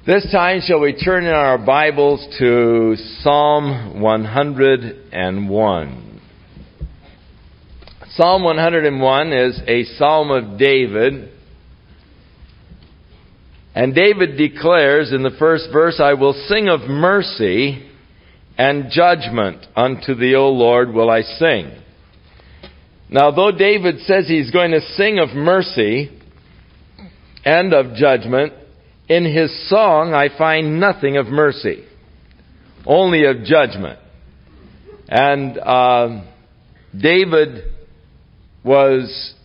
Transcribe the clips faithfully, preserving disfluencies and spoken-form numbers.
This time shall we turn in our Bibles to Psalm one hundred one. Psalm one hundred one is a psalm of David. And David declares in the first verse, I will sing of mercy and judgment unto thee, O Lord, will I sing. Now, though David says he's going to sing of mercy and of judgment, in his song I find nothing of mercy, only of judgment. And uh, David was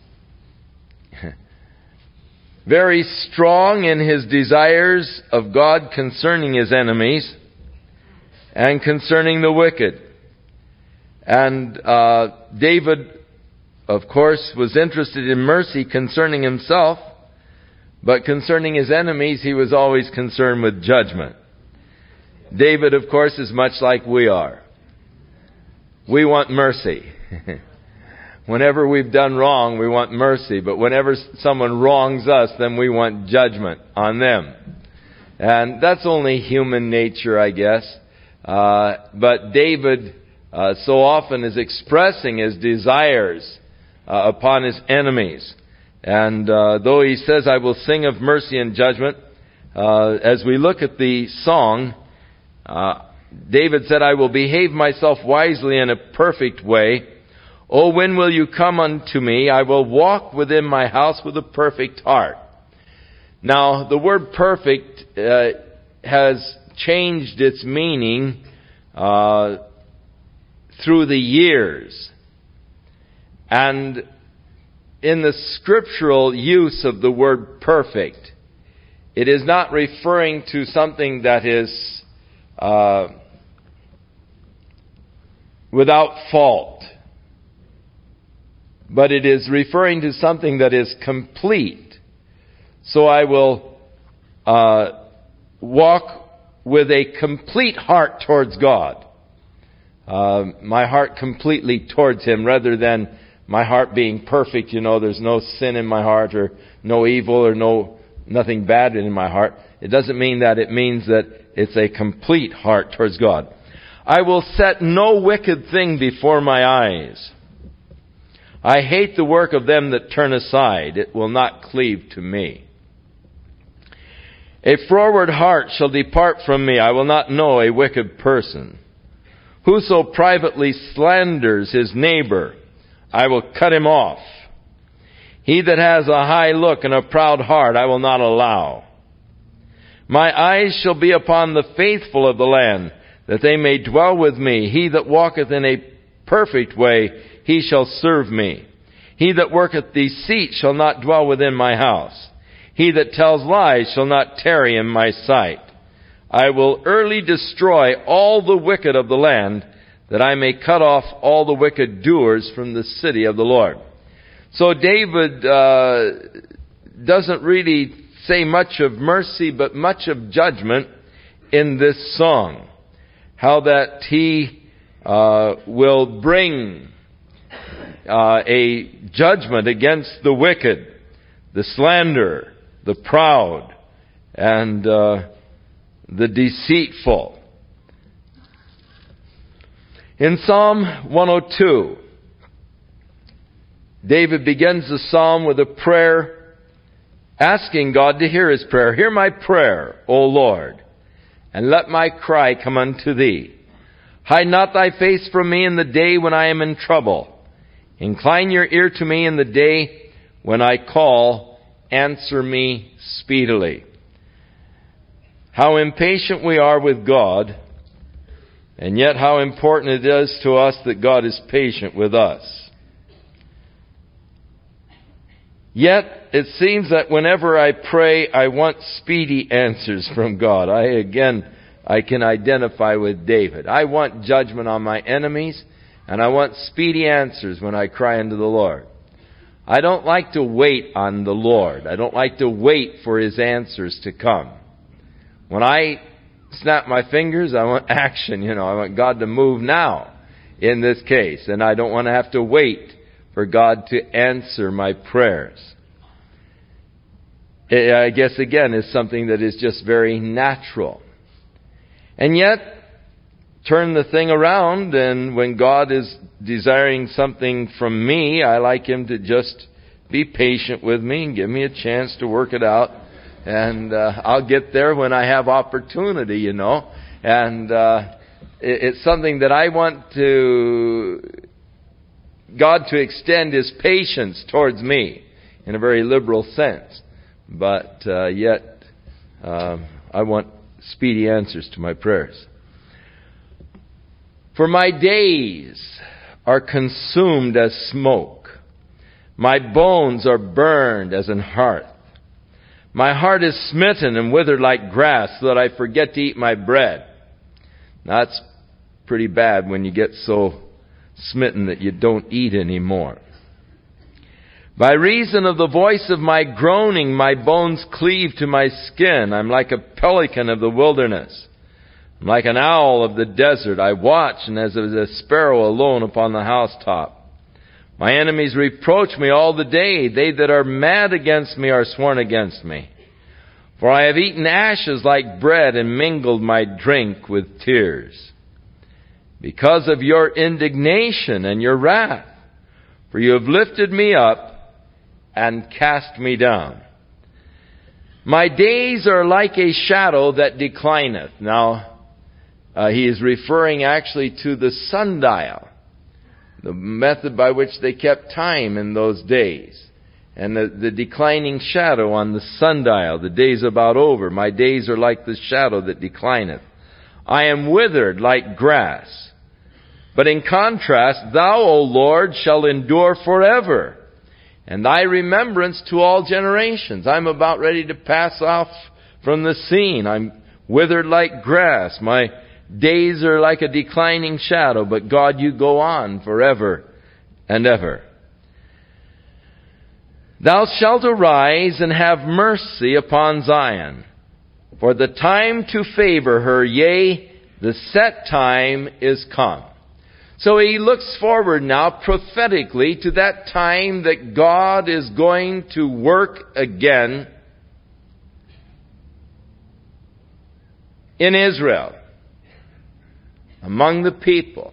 very strong in his desires of God concerning his enemies and concerning the wicked. And uh, David, of course, was interested in mercy concerning himself, but concerning his enemies, he was always concerned with judgment. David, of course, is much like we are. We want mercy. Whenever we've done wrong, we want mercy. But whenever someone wrongs us, then we want judgment on them. And that's only human nature, I guess. Uh, but David uh, so often is expressing his desires uh, upon his enemies. And uh, though he says, I will sing of mercy and judgment, uh, as we look at the song, uh, David said, I will behave myself wisely in a perfect way. O when will you come unto me? I will walk within my house with a perfect heart. Now, the word perfect uh, has changed its meaning uh, through the years. And in the scriptural use of the word perfect, it is not referring to something that is uh, without fault, but it is referring to something that is complete. So I will uh, walk with a complete heart towards God. Uh, my heart completely towards Him, rather than my heart being perfect. You know, there's no sin in my heart, or no evil, or no nothing bad in my heart. It doesn't mean that. It means that it's a complete heart towards God. I will set no wicked thing before my eyes. I hate the work of them that turn aside. It will not cleave to me. A froward heart shall depart from me. I will not know a wicked person. Whoso privately slanders his neighbor, I will cut him off. He that has a high look and a proud heart, I will not allow. My eyes shall be upon the faithful of the land, that they may dwell with me. He that walketh in a perfect way, he shall serve me. He that worketh deceit shall not dwell within my house. He that tells lies shall not tarry in my sight. I will early destroy all the wicked of the land, that I may cut off all the wicked doers from the city of the Lord. So David uh, doesn't really say much of mercy, but much of judgment in this song. How that he uh, will bring uh, a judgment against the wicked, the slanderer, the proud, and uh, the deceitful. In Psalm one oh two, David begins the psalm with a prayer, asking God to hear his prayer. Hear my prayer, O Lord, and let my cry come unto thee. Hide not thy face from me in the day when I am in trouble. Incline your ear to me in the day when I call. Answer me speedily. How impatient we are with God, and yet how important it is to us that God is patient with us. Yet, it seems that whenever I pray, I want speedy answers from God. I, again, I can identify with David. I want judgment on my enemies, and I want speedy answers when I cry unto the Lord. I don't like to wait on the Lord. I don't like to wait for His answers to come. When I snap my fingers, I want action, you know. I want God to move now in this case. And I don't want to have to wait for God to answer my prayers. I guess again is something that is just very natural. And yet, turn the thing around, and when God is desiring something from me, I like Him to just be patient with me and give me a chance to work it out. And uh, I'll get there when I have opportunity, you know. And uh, it, it's something that I want to God to extend His patience towards me in a very liberal sense. But uh, yet, uh, I want speedy answers to my prayers. For my days are consumed as smoke. My bones are burned as an hearth. My heart is smitten and withered like grass, so that I forget to eat my bread. Now, that's pretty bad when you get so smitten that you don't eat anymore. By reason of the voice of my groaning, my bones cleave to my skin. I'm like a pelican of the wilderness. I'm like an owl of the desert. I watch, and as a sparrow alone upon the housetop. My enemies reproach me all the day. They that are mad against me are sworn against me. For I have eaten ashes like bread and mingled my drink with tears. Because of your indignation and your wrath. For you have lifted me up and cast me down. My days are like a shadow that declineth. Now, uh, he is referring actually to the sundial. The method by which they kept time in those days. And the, the declining shadow on the sundial. The day's about over. My days are like the shadow that declineth. I am withered like grass. But in contrast, Thou, O Lord, shall endure forever. And Thy remembrance to all generations. I'm about ready to pass off from the scene. I'm withered like grass. My days are like a declining shadow, but God, You go on forever and ever. Thou shalt arise and have mercy upon Zion, for the time to favor her, yea, the set time is come. So he looks forward now prophetically to that time that God is going to work again in Israel, among the people.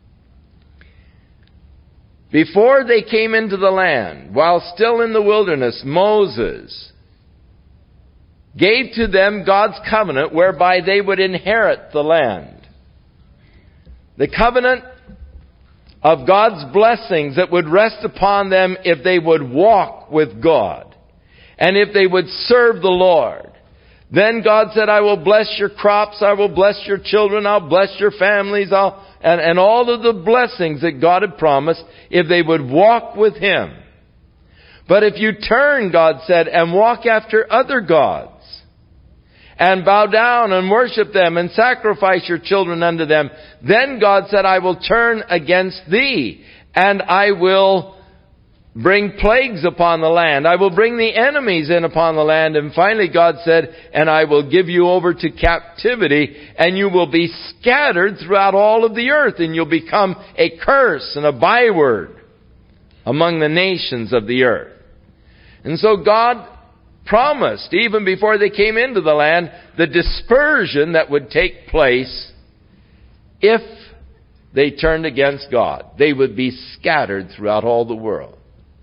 Before they came into the land, while still in the wilderness, Moses gave to them God's covenant whereby they would inherit the land. The covenant of God's blessings that would rest upon them if they would walk with God and if they would serve the Lord. Then God said, I will bless your crops, I will bless your children, I'll bless your families, I'll, and, and all of the blessings that God had promised if they would walk with Him. But if you turn, God said, and walk after other gods, and bow down and worship them and sacrifice your children unto them, then God said, I will turn against thee, and I will bring plagues upon the land. I will bring the enemies in upon the land. And finally God said, and I will give you over to captivity, and you will be scattered throughout all of the earth, and you'll become a curse and a byword among the nations of the earth. And so God promised, even before they came into the land, the dispersion that would take place if they turned against God. They would be scattered throughout all the world.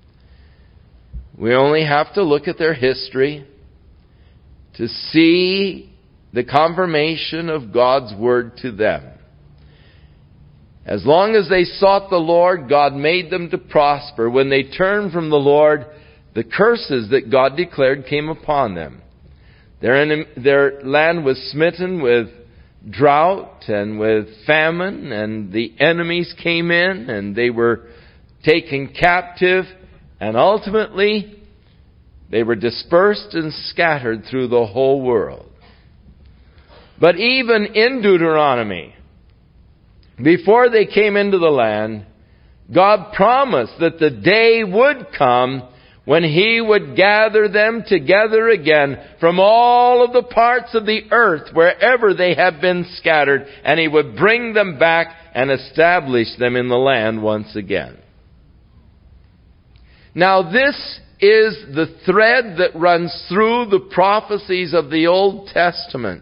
We only have to look at their history to see the confirmation of God's word to them. As long as they sought the Lord, God made them to prosper. When they turned from the Lord, the curses that God declared came upon them. Their, enem- their land was smitten with drought and with famine, and the enemies came in and they were taken captive, and ultimately they were dispersed and scattered through the whole world. But even in Deuteronomy, before they came into the land, God promised that the day would come when He would gather them together again from all of the parts of the earth wherever they have been scattered, and He would bring them back and establish them in the land once again. Now this is the thread that runs through the prophecies of the Old Testament.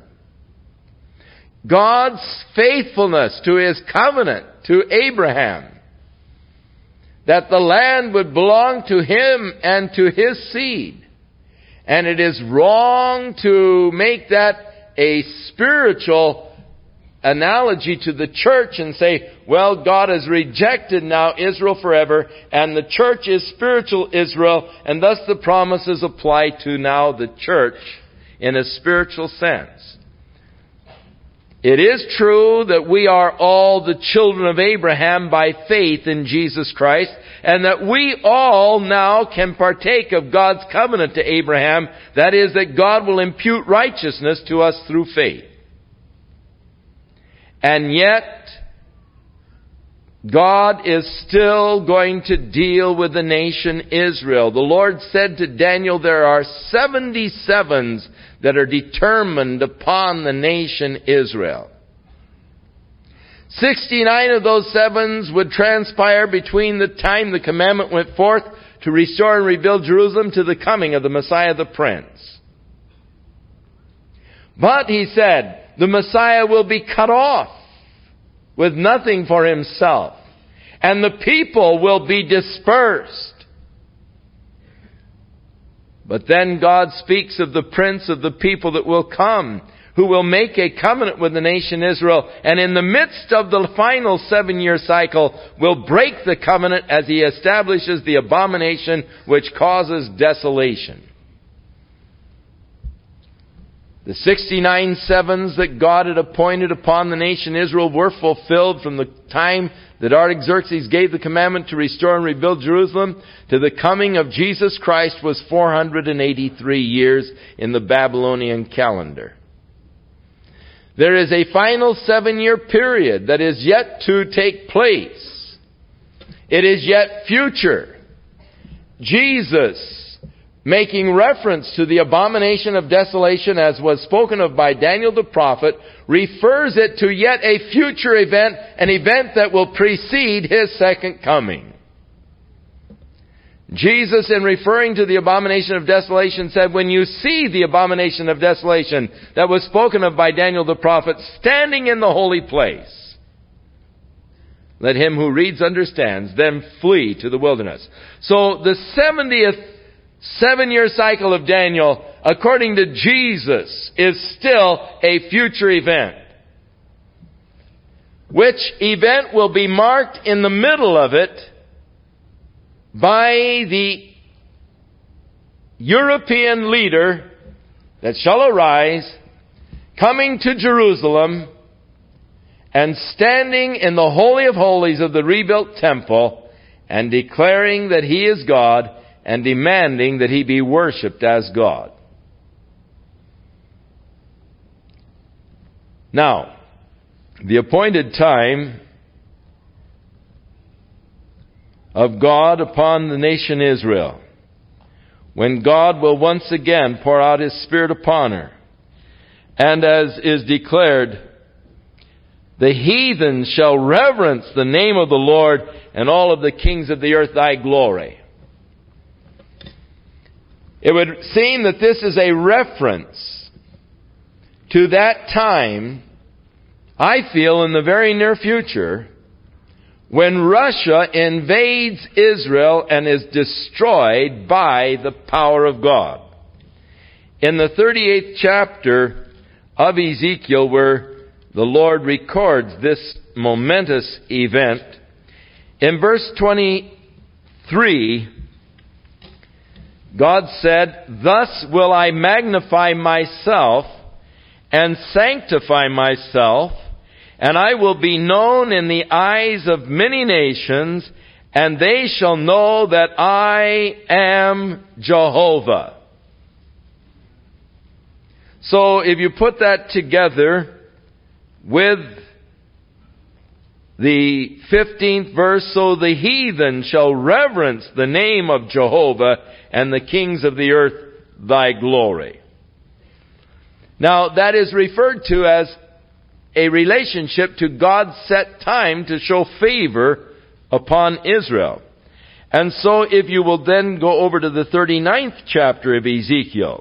God's faithfulness to His covenant to Abraham, that the land would belong to him and to his seed. And it is wrong to make that a spiritual analogy to the church and say, well, God has rejected now Israel forever, and the church is spiritual Israel, and thus the promises apply to now the church in a spiritual sense. It is true that we are all the children of Abraham by faith in Jesus Christ, and that we all now can partake of God's covenant to Abraham. That is, that God will impute righteousness to us through faith. And yet, God is still going to deal with the nation Israel. The Lord said to Daniel, there are seventy-sevens that are determined upon the nation Israel. sixty-nine of those sevens would transpire between the time the commandment went forth to restore and rebuild Jerusalem to the coming of the Messiah the Prince. But, he said, the Messiah will be cut off with nothing for himself, and the people will be dispersed. But then God speaks of the Prince of the people that will come, who will make a covenant with the nation Israel, and in the midst of the final seven-year cycle will break the covenant as He establishes the abomination which causes desolation. The sixty-nine sevens that God had appointed upon the nation Israel were fulfilled from the time that Artaxerxes gave the commandment to restore and rebuild Jerusalem to the coming of Jesus Christ was four hundred eighty-three years in the Babylonian calendar. There is a final seven-year period that is yet to take place. It is yet future. Jesus, making reference to the abomination of desolation as was spoken of by Daniel the prophet, refers it to yet a future event, an event that will precede His second coming. Jesus, in referring to the abomination of desolation, said, when you see the abomination of desolation that was spoken of by Daniel the prophet standing in the holy place, let him who reads understands, then flee to the wilderness. So the seventieth seven-year cycle of Daniel, according to Jesus, is still a future event. Which event will be marked in the middle of it by the European leader that shall arise, coming to Jerusalem and standing in the Holy of Holies of the rebuilt temple and declaring that He is God and demanding that He be worshipped as God. Now, the appointed time of God upon the nation Israel, when God will once again pour out His Spirit upon her, and as is declared, the heathen shall reverence the name of the Lord, and all of the kings of the earth Thy glory. It would seem that this is a reference to that time, I feel, in the very near future, when Russia invades Israel and is destroyed by the power of God. In the thirty-eighth chapter of Ezekiel, where the Lord records this momentous event, in verse twenty-three, God said, thus will I magnify myself and sanctify myself, and I will be known in the eyes of many nations, and they shall know that I am Jehovah. So if you put that together with the fifteenth verse, so the heathen shall reverence the name of Jehovah, and the kings of the earth Thy glory. Now that is referred to as a relationship to God's set time to show favor upon Israel. And so if you will then go over to the thirty-ninth chapter of Ezekiel,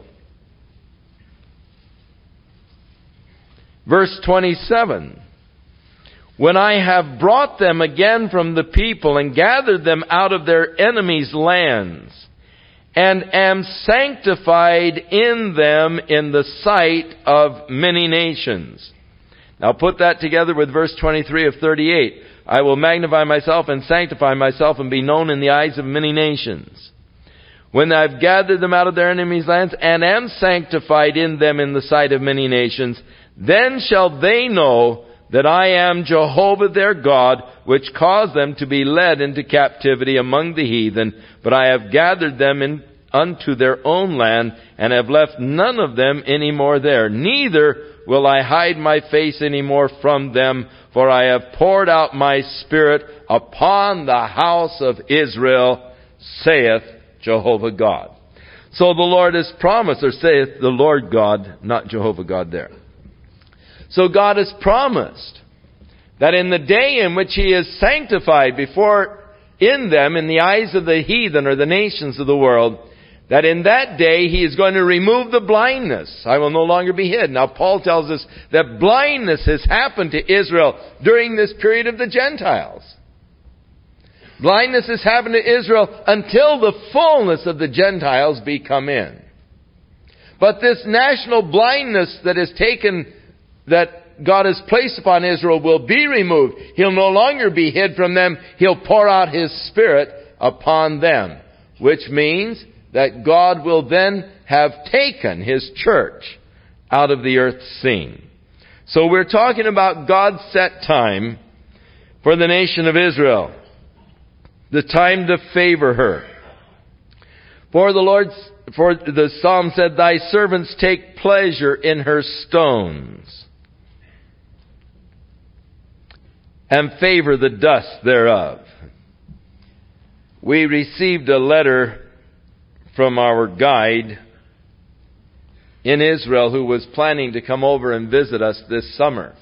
verse twenty-seven. When I have brought them again from the people and gathered them out of their enemies' lands, and am sanctified in them in the sight of many nations. Now put that together with verse twenty-three of thirty-eight. I will magnify myself and sanctify myself and be known in the eyes of many nations. When I've gathered them out of their enemies' lands and am sanctified in them in the sight of many nations, then shall they know that I am Jehovah their God, which caused them to be led into captivity among the heathen, but I have gathered them in, unto their own land, and have left none of them any more there. Neither will I hide my face any more from them, for I have poured out my Spirit upon the house of Israel, saith Jehovah God. So the Lord has promised, or saith the Lord God, not Jehovah God there. So God has promised that in the day in which He is sanctified before in them, in the eyes of the heathen or the nations of the world, that in that day He is going to remove the blindness. I will no longer be hid. Now Paul tells us that blindness has happened to Israel during this period of the Gentiles. Blindness has happened to Israel until the fullness of the Gentiles be come in. But this national blindness that is taken, that God has placed upon Israel, will be removed. He'll no longer be hid from them. He'll pour out His Spirit upon them. Which means that God will then have taken His church out of the earth's scene. So we're talking about God's set time for the nation of Israel. The time to favor her. For the Lord's, for the Psalm said, Thy servants take pleasure in her stones, and favor the dust thereof. We received a letter from our guide in Israel who was planning to come over and visit us this summer.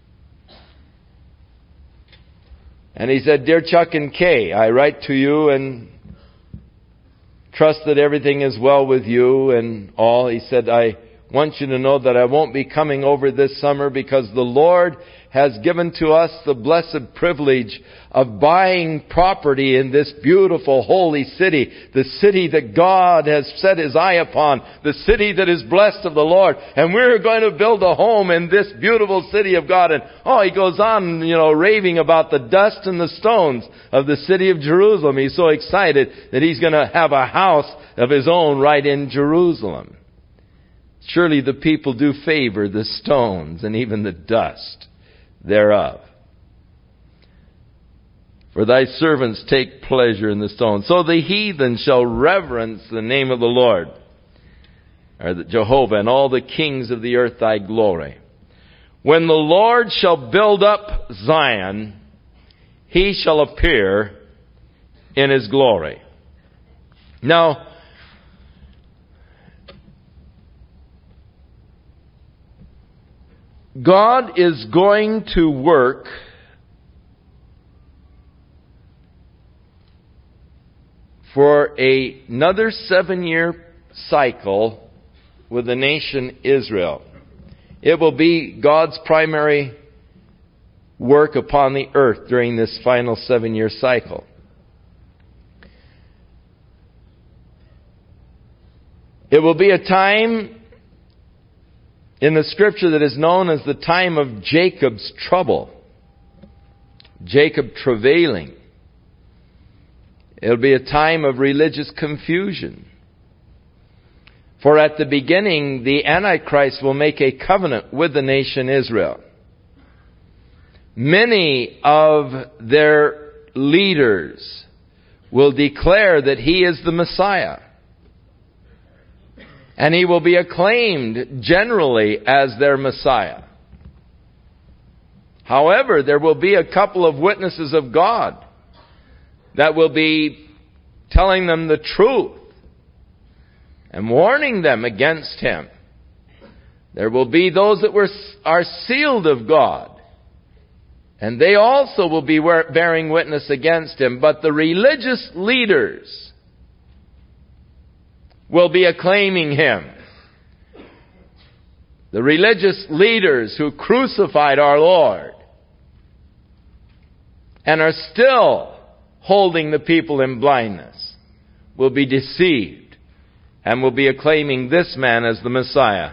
And he said, Dear Chuck and Kay, I write to you and trust that everything is well with you and all. He said, I want you to know that I won't be coming over this summer because the Lord has given to us the blessed privilege of buying property in this beautiful holy city, the city that God has set His eye upon, the city that is blessed of the Lord. And we're going to build a home in this beautiful city of God. And oh, he goes on, you know, raving about the dust and the stones of the city of Jerusalem. He's so excited that he's going to have a house of his own right in Jerusalem. Surely the people do favor the stones and even the dust thereof. For thy servants take pleasure in the stone. So the heathen shall reverence the name of the Lord, or the Jehovah, and all the kings of the earth thy glory. When the Lord shall build up Zion, He shall appear in His glory. Now, God is going to work for a, another seven-year cycle with the nation Israel. It will be God's primary work upon the earth during this final seven-year cycle. It will be a time in the Scripture that is known as the time of Jacob's trouble. Jacob travailing. It'll be a time of religious confusion. For at the beginning, the Antichrist will make a covenant with the nation Israel. Many of their leaders will declare that he is the Messiah. And he will be acclaimed generally as their Messiah. However, there will be a couple of witnesses of God that will be telling them the truth and warning them against him. There will be those that were are sealed of God And they also will be bearing witness against him. But the religious leaders will be acclaiming him. The religious leaders who crucified our Lord and are still holding the people in blindness will be deceived and will be acclaiming this man as the Messiah.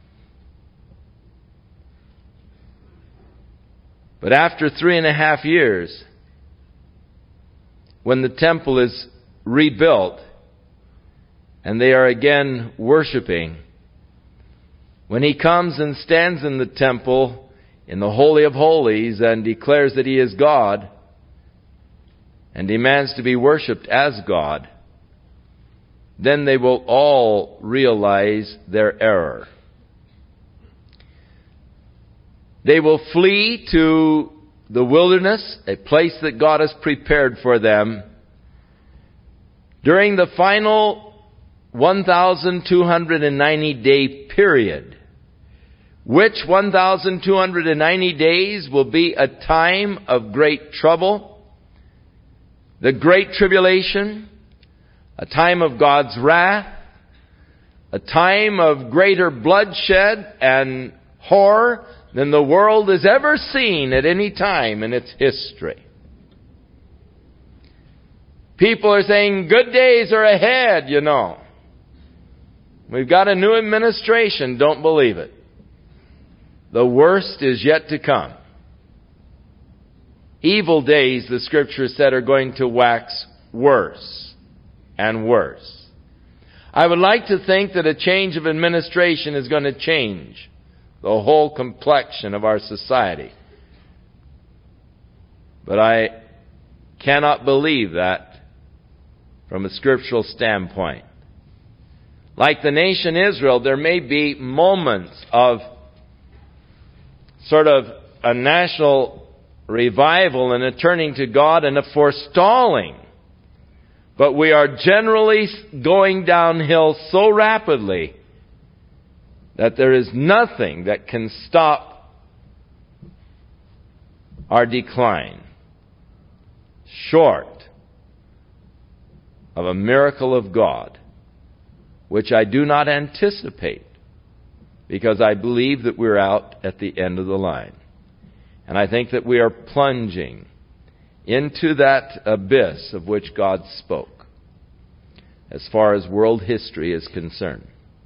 But after three and a half years, when the temple is rebuilt and they are again worshiping, when he comes and stands in the temple in the Holy of Holies and declares that he is God and demands to be worshipped as God, then they will all realize their error. They will flee to the wilderness, a place that God has prepared for them, during the final one thousand two hundred ninety day period, which one thousand two hundred ninety days will be a time of great trouble, the great tribulation, a time of God's wrath, a time of greater bloodshed and horror than the world has ever seen at any time in its history. People are saying good days are ahead, you know. We've got a new administration. Don't believe it. The worst is yet to come. Evil days, the Scripture said, are going to wax worse and worse. I would like to think that a change of administration is going to change the whole complexion of our society. But I cannot believe that from a scriptural standpoint. Like the nation Israel, there may be moments of sort of a national revival and a turning to God and a forestalling. But we are generally going downhill so rapidly that there is nothing that can stop our decline, short of a miracle of God, which I do not anticipate, because I believe that we're out at the end of the line. And I think that we are plunging into that abyss of which God spoke, as far as world history is concerned.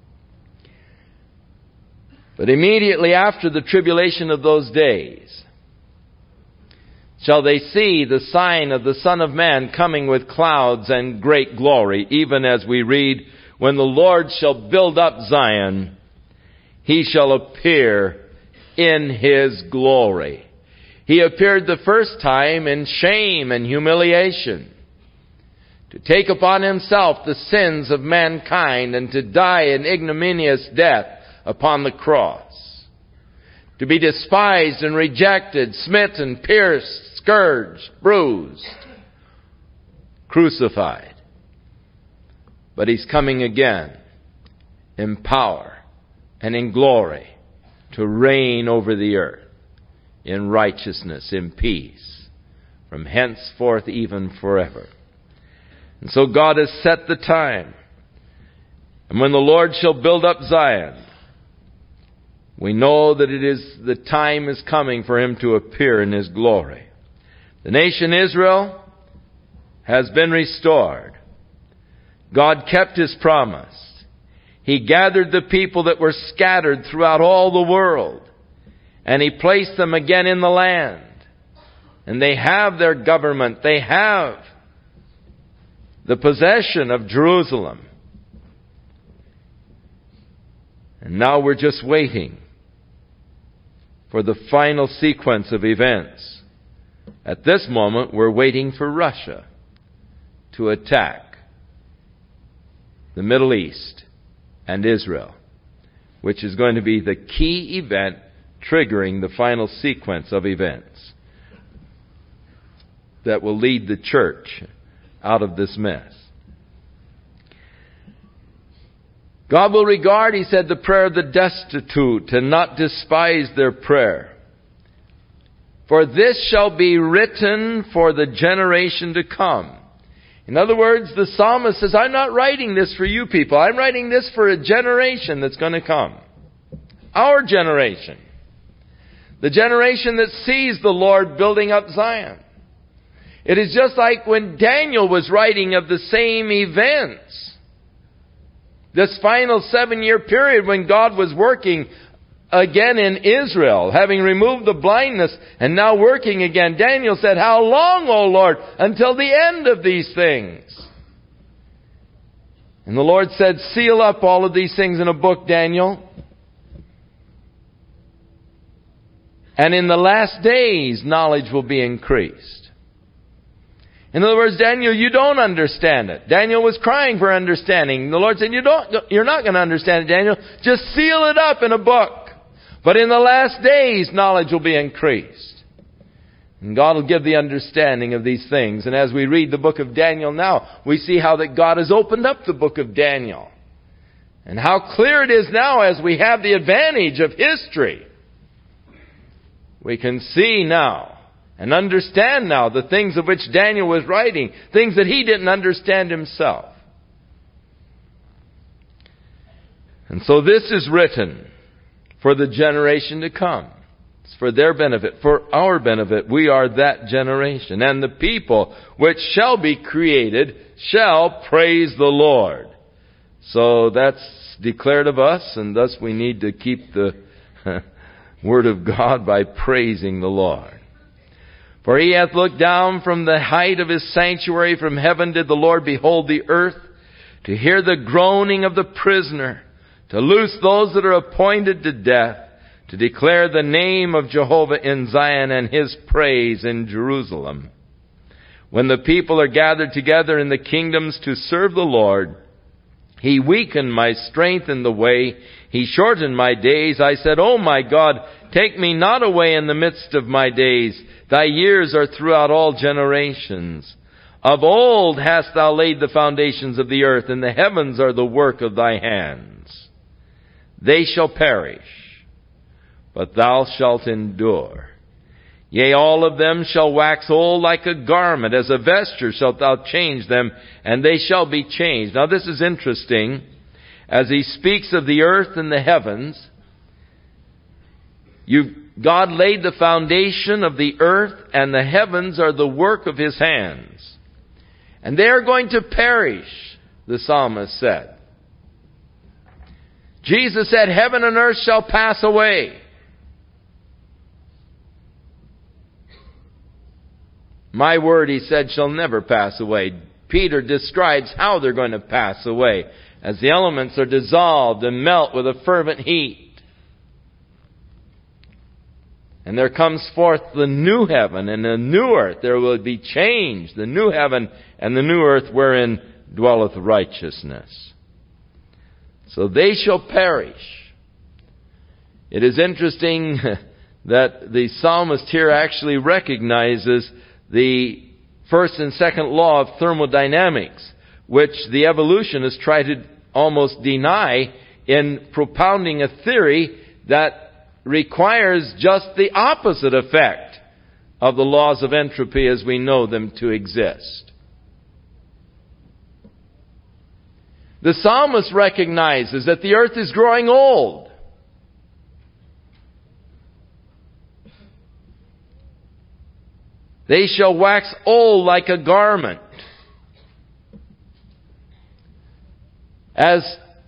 But immediately after the tribulation of those days, shall they see the sign of the Son of Man coming with clouds and great glory, even as we read, when the Lord shall build up Zion, he shall appear in his glory. He appeared the first time in shame and humiliation, to take upon himself the sins of mankind and to die an ignominious death upon the cross, to be despised and rejected, smitten, pierced, scourged, bruised, crucified. But he's coming again in power and in glory to reign over the earth in righteousness, in peace, from henceforth even forever. And so God has set the time. And when the Lord shall build up Zion, we know that it is the time is coming for him to appear in his glory. The nation Israel has been restored. God kept his promise. He gathered the people that were scattered throughout all the world, and he placed them again in the land. And they have their government. They have the possession of Jerusalem. And now we're just waiting for the final sequence of events. At this moment, we're waiting for Russia to attack the Middle East and Israel, which is going to be the key event triggering the final sequence of events that will lead the church out of this mess. God will regard, he said, the prayer of the destitute and not despise their prayer. For this shall be written for the generation to come. In other words, the psalmist says, I'm not writing this for you people. I'm writing this for a generation that's going to come. Our generation. The generation that sees the Lord building up Zion. It is just like when Daniel was writing of the same events. This final seven-year period when God was working again in Israel, having removed the blindness and now working again. Daniel said, how long, O Lord, until the end of these things? And the Lord said, seal up all of these things in a book, Daniel. And in the last days, knowledge will be increased. In other words, Daniel, you don't understand it. Daniel was crying for understanding. The Lord said, you don't, you're not going to understand it, Daniel. Just seal it up in a book. But in the last days, knowledge will be increased. And God will give the understanding of these things. And as we read the book of Daniel now, we see how that God has opened up the book of Daniel. And how clear it is now as we have the advantage of history. We can see now and understand now the things of which Daniel was writing, things that he didn't understand himself. And so this is written for the generation to come. It's for their benefit, for our benefit. We are that generation. And the people which shall be created shall praise the Lord. So that's declared of us, and thus we need to keep the Word of God by praising the Lord. For he hath looked down from the height of his sanctuary. From heaven did the Lord behold the earth, to hear the groaning of the prisoner, to loose those that are appointed to death, to declare the name of Jehovah in Zion and his praise in Jerusalem. When the people are gathered together in the kingdoms to serve the Lord, he weakened my strength in the way. He shortened my days. I said, O my God, take me not away in the midst of my days. Thy years are throughout all generations. Of old hast thou laid the foundations of the earth, and the heavens are the work of thy hands. They shall perish, but thou shalt endure. Yea, all of them shall wax old like a garment. As a vesture shalt thou change them, and they shall be changed. Now this is interesting. As he speaks of the earth and the heavens, you God laid the foundation of the earth, and the heavens are the work of his hands. And they are going to perish, the psalmist said. Jesus said, heaven and earth shall pass away. My word, he said, shall never pass away. Peter describes how they're going to pass away as the elements are dissolved and melt with a fervent heat. And there comes forth the new heaven and the new earth. There will be change. The new heaven and the new earth wherein dwelleth righteousness. So they shall perish. It is interesting that the psalmist here actually recognizes the first and second law of thermodynamics, which the evolutionists try to almost deny in propounding a theory that requires just the opposite effect of the laws of entropy as we know them to exist. The psalmist recognizes that the earth is growing old. They shall wax old like a garment. As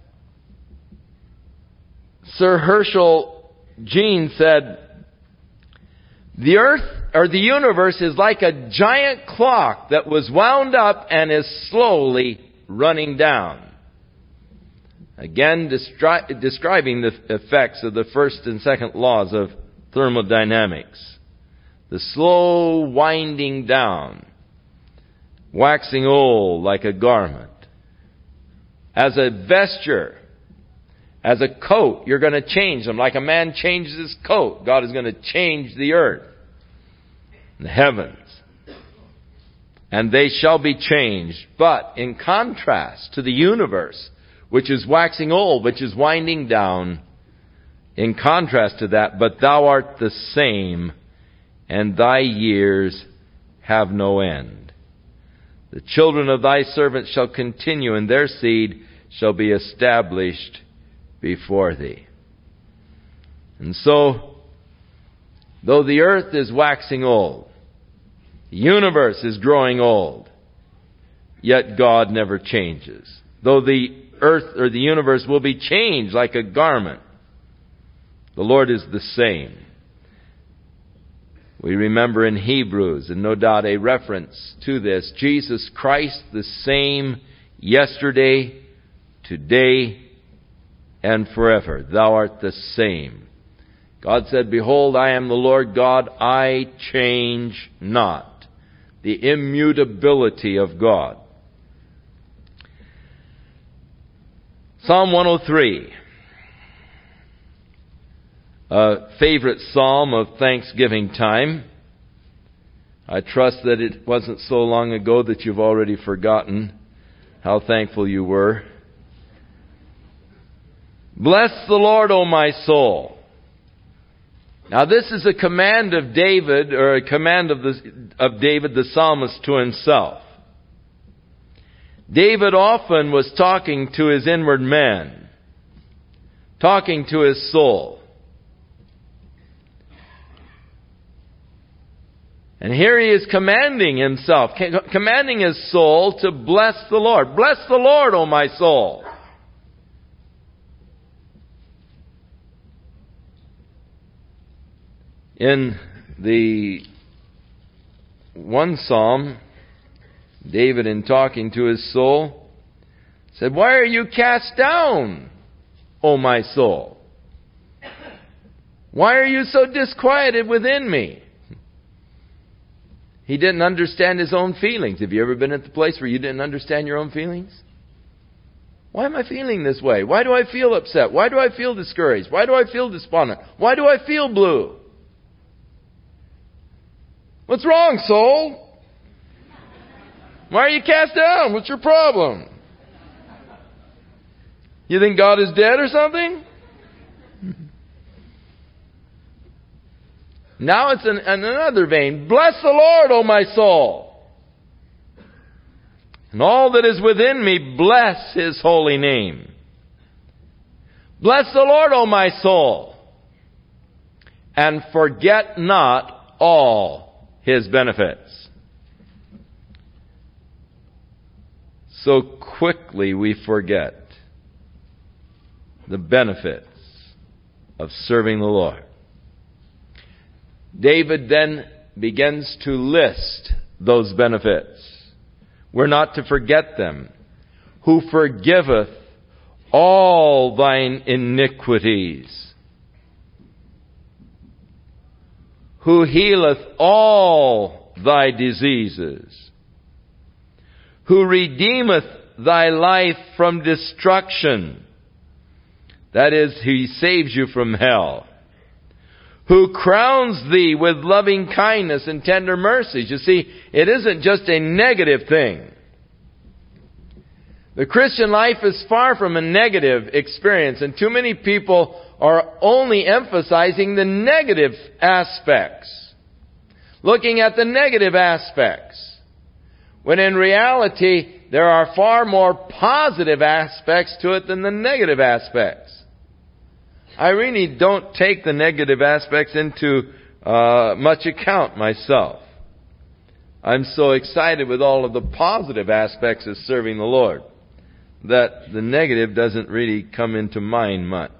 Sir Herschel Gene said, the earth or the universe is like a giant clock that was wound up and is slowly running down. Again, destri- describing the effects of the first and second laws of thermodynamics. The slow winding down, waxing old like a garment. As a vesture, as a coat, you're going to change them. Like a man changes his coat, God is going to change the earth, the heavens. And they shall be changed. But in contrast to the universe, which is waxing old, which is winding down, in contrast to that, but thou art the same, and thy years have no end. The children of thy servants shall continue, and their seed shall be established before thee. And so, though the earth is waxing old, the universe is growing old, yet God never changes. Though the earth or the universe will be changed like a garment, the Lord is the same. We remember in Hebrews, and no doubt a reference to this, Jesus Christ the same yesterday, today, and forever. Thou art the same. God said, behold, I am the Lord God, I change not. The immutability of God. Psalm one oh three. A favorite psalm of Thanksgiving time. I trust that it wasn't so long ago that you've already forgotten how thankful you were. Bless the Lord, O my soul. Now this is a command of David, or a command of, the, of David the psalmist to himself. David often was talking to his inward man, talking to his soul. And here he is commanding himself, commanding his soul to bless the Lord. Bless the Lord, O my soul. In the one psalm, David, in talking to his soul, said, why are you cast down, O my soul? Why are you so disquieted within me? He didn't understand his own feelings. Have you ever been at the place where you didn't understand your own feelings? Why am I feeling this way? Why do I feel upset? Why do I feel discouraged? Why do I feel despondent? Why do I feel blue? What's wrong, soul? Why are you cast down? What's your problem? You think God is dead or something? Now it's in, in another vein. Bless the Lord, O my soul. And all that is within me, bless His holy name. Bless the Lord, O my soul. And forget not all His benefits. So quickly we forget the benefits of serving the Lord. David then begins to list those benefits. We're not to forget them. Who forgiveth all thine iniquities. Who healeth all thy diseases. Who redeemeth thy life from destruction. That is, He saves you from hell. Who crowns thee with loving kindness and tender mercies. You see, it isn't just a negative thing. The Christian life is far from a negative experience, and too many people are only emphasizing the negative aspects, looking at the negative aspects, when in reality there are far more positive aspects to it than the negative aspects. I really don't take the negative aspects into uh, much account myself. I'm so excited with all of the positive aspects of serving the Lord that the negative doesn't really come into mind much.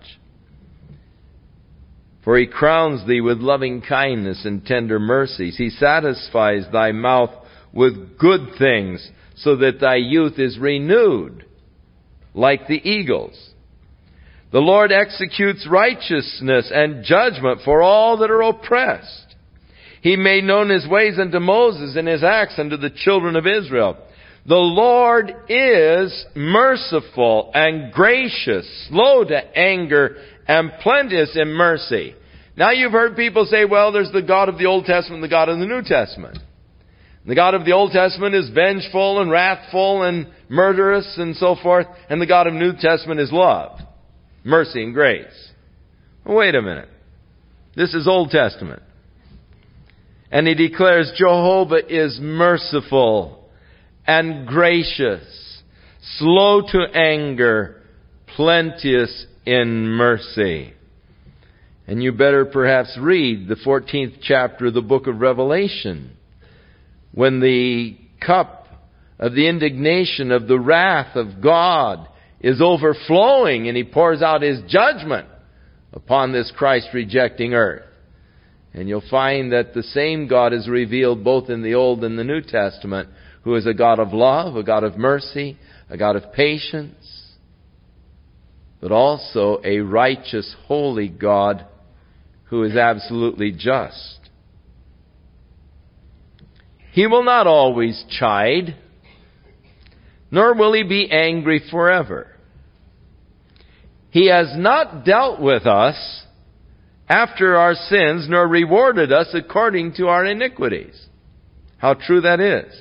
For He crowns thee with loving kindness and tender mercies. He satisfies thy mouth with good things, so that thy youth is renewed like the eagles. The Lord executes righteousness and judgment for all that are oppressed. He made known His ways unto Moses, and His acts unto the children of Israel. The Lord is merciful and gracious, slow to anger, and plenteous in mercy. Now you've heard people say, well, there's the God of the Old Testament and the God of the New Testament. The God of the Old Testament is vengeful and wrathful and murderous and so forth, and the God of the New Testament is love, mercy, and grace. Well, wait a minute. This is Old Testament. And he declares Jehovah is merciful and gracious, slow to anger, plenteous in mercy. And you better perhaps read the fourteenth chapter of the book of Revelation, when the cup of the indignation of the wrath of God is overflowing and He pours out His judgment upon this Christ-rejecting earth. And you'll find that the same God is revealed both in the Old and the New Testament, who is a God of love, a God of mercy, a God of patience, but also a righteous, holy God who is absolutely just. He will not always chide, nor will He be angry forever. He has not dealt with us after our sins, nor rewarded us according to our iniquities. How true that is.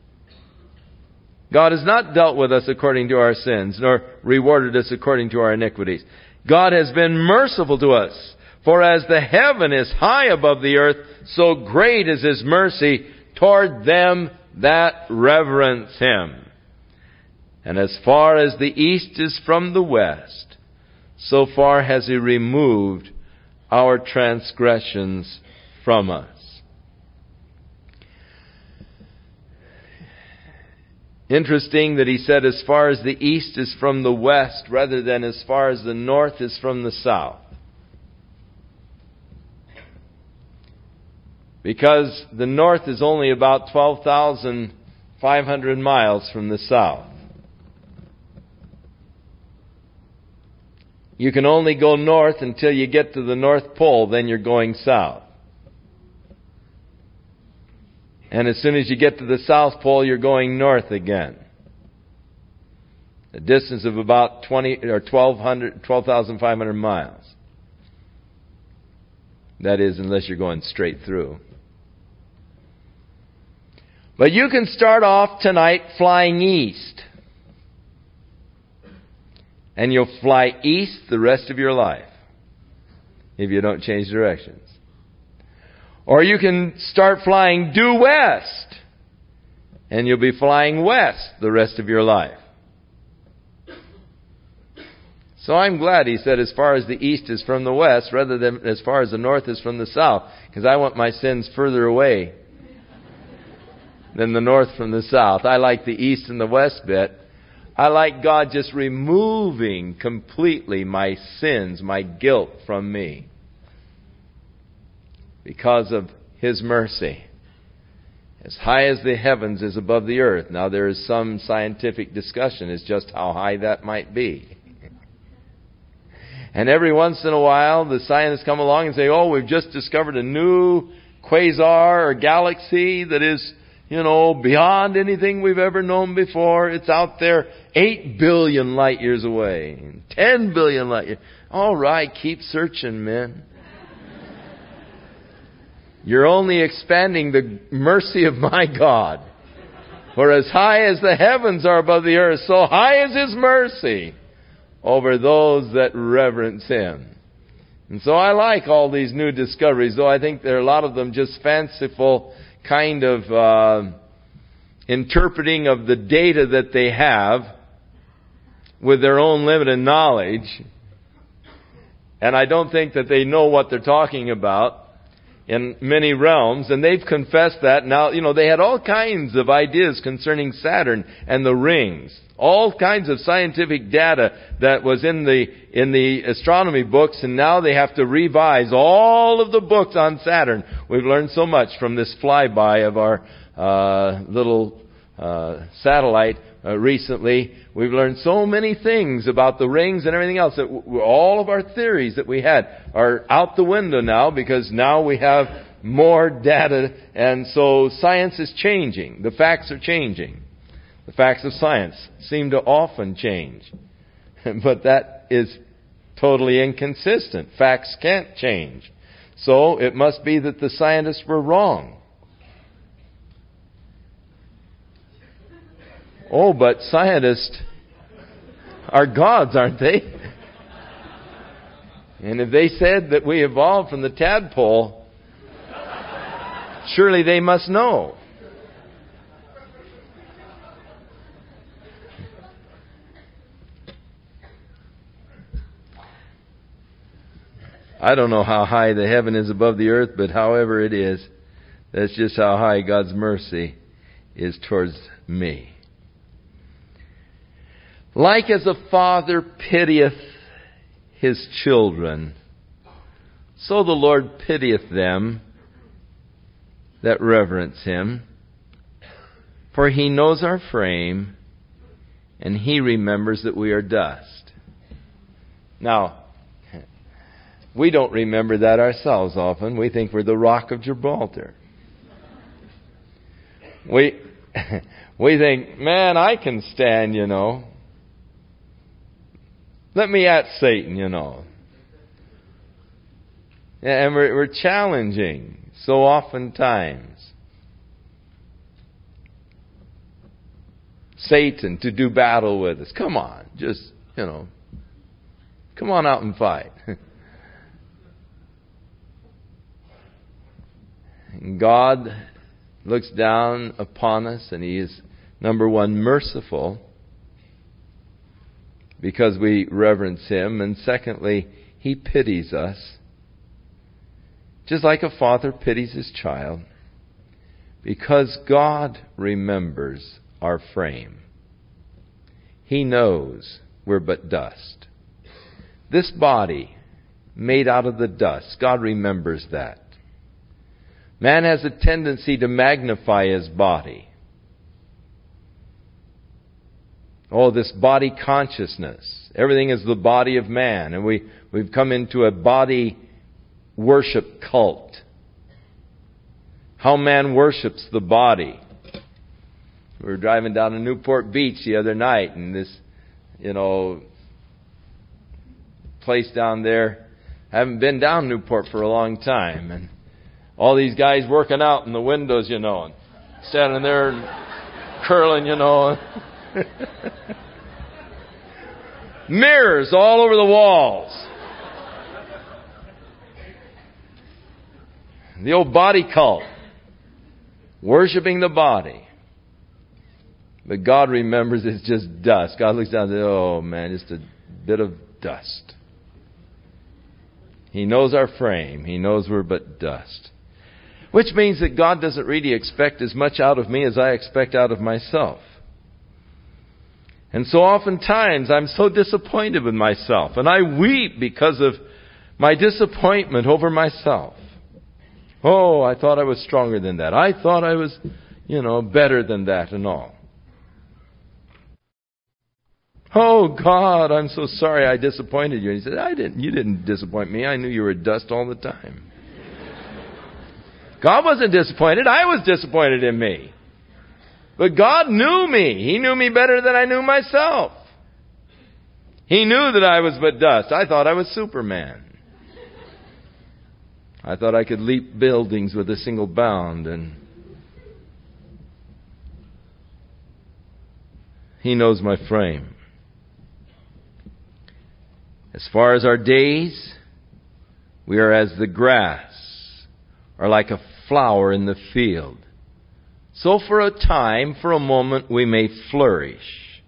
God has not dealt with us according to our sins, nor rewarded us according to our iniquities. God has been merciful to us. For as the heaven is high above the earth, so great is His mercy toward them that reverence Him. And as far as the east is from the west, so far has He removed our transgressions from us. Interesting that He said as far as the east is from the west, rather than as far as the north is from the south. Because the north is only about twelve thousand five hundred miles from the south. You can only go north until you get to the North Pole, then you're going south. And as soon as you get to the South Pole, you're going north again. A distance of about twenty or twelve hundred, twelve thousand five hundred miles. That is, unless you're going straight through. But you can start off tonight flying east. And you'll fly east the rest of your life if you don't change directions. Or you can start flying due west, and you'll be flying west the rest of your life. So I'm glad He said as far as the east is from the west, rather than as far as the north is from the south, because I want my sins further away than the north from the south. I like the east and the west bit. I like God just removing completely my sins, my guilt from me, because of His mercy. As high as the heavens is above the earth. Now there is some scientific discussion as just how high that might be. And every once in a while the scientists come along and say, oh, we've just discovered a new quasar or galaxy that is, you know, beyond anything we've ever known before. It's out there eight billion light years away. ten billion light years. All right, keep searching, men. You're only expanding the mercy of my God. For as high as the heavens are above the earth, so high is His mercy over those that reverence Him. And so I like all these new discoveries, though I think there are a lot of them just fanciful kind of uh, interpreting of the data that they have with their own limited knowledge. And I don't think that they know what they're talking about in many realms. And they've confessed that. Now, you know, they had all kinds of ideas concerning Saturn and the rings. All kinds of scientific data that was in the in the astronomy books, and now they have to revise all of the books on Saturn. We've learned so much from this flyby of our uh, little uh, satellite uh, recently. We've learned so many things about the rings and everything else. That w- all of our theories that we had are out the window now, because now we have more data, and so science is changing. The facts are changing. The facts of science seem to often change. But that is totally inconsistent. Facts can't change. So it must be that the scientists were wrong. Oh, but scientists are gods, aren't they? And if they said that we evolved from the tadpole, Surely they must know. I don't know how high the heaven is above the earth, but however it is, that's just how high God's mercy is towards me. Like as a father pitieth his children, so the Lord pitieth them that reverence him. For he knows our frame, and he remembers that we are dust. Now, we don't remember that ourselves often. We think we're the Rock of Gibraltar. We we think, man, I can stand, you know. Let me at Satan, you know. And we're, we're challenging so oftentimes Satan to do battle with us. Come on, just, you know, come on out and fight. And God looks down upon us, and He is, number one, merciful because we reverence Him, and secondly, He pities us. Just like a father pities his child, because God remembers our frame. He knows we're but dust. This body made out of the dust, God remembers that. Man has a tendency to magnify his body. Oh, this body consciousness. Everything is the body of man. And we, we've come into a body worship cult. How man worships the body. We were driving down to Newport Beach the other night, and this, you know, place down there, I haven't been down Newport for a long time, and all these guys working out in the windows, you know, and standing there and curling, you know. Mirrors all over the walls. The old body cult. Worshipping the body. But God remembers it's just dust. God looks down and says, oh man, just a bit of dust. He knows our frame. He knows we're but dust. Which means that God doesn't really expect as much out of me as I expect out of myself. And so oftentimes I'm so disappointed with myself. And I weep because of my disappointment over myself. Oh, I thought I was stronger than that. I thought I was, you know, better than that and all. Oh, God, I'm so sorry I disappointed you. And he said, I didn't. You didn't disappoint me. I knew you were dust all the time. God wasn't disappointed. I was disappointed in me. But God knew me. He knew me better than I knew myself. He knew that I was but dust. I thought I was Superman. I thought I could leap buildings with a single bound, and He knows my frame. As far as our days, we are as the grass, or like a flower in the field. So for a time, for a moment, we may flourish.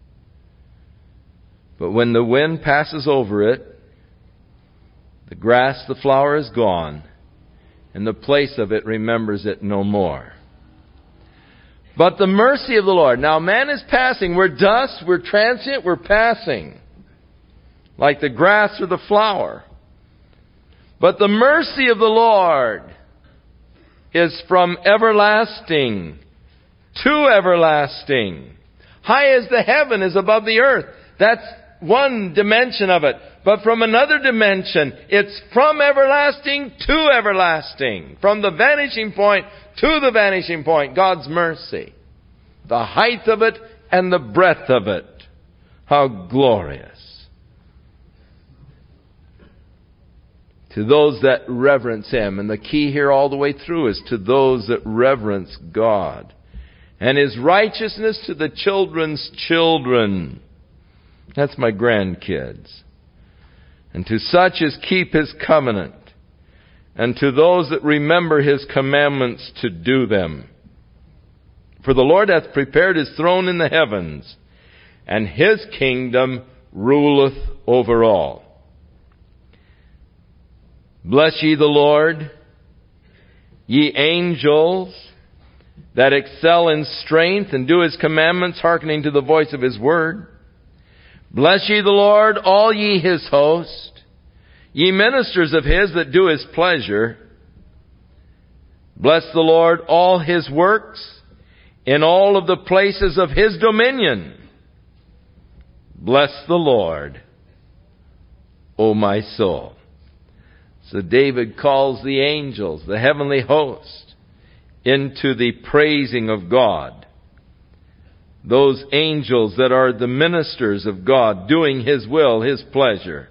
But when the wind passes over it, the grass, the flower is gone, and the place of it remembers it no more. But the mercy of the Lord. Now man is passing. We're dust, we're transient, we're passing. Like the grass or the flower. But the mercy of the Lord is from everlasting to everlasting. High as the heaven is above the earth. That's one dimension of it. But from another dimension, it's from everlasting to everlasting. From the vanishing point to the vanishing point, God's mercy. The height of it and the breadth of it. How glorious. To those that reverence Him. And the key here all the way through is to those that reverence God. And His righteousness to the children's children. That's my grandkids. And to such as keep His covenant and to those that remember His commandments to do them. For the Lord hath prepared His throne in the heavens, and His kingdom ruleth over all. Bless ye the Lord, ye angels that excel in strength and do His commandments, hearkening to the voice of His word. Bless ye the Lord, all ye His host, ye ministers of His that do His pleasure. Bless the Lord, all His works, in all of the places of His dominion. Bless the Lord, O my soul. So David calls the angels, the heavenly host, into the praising of God. Those angels that are the ministers of God, doing His will, His pleasure.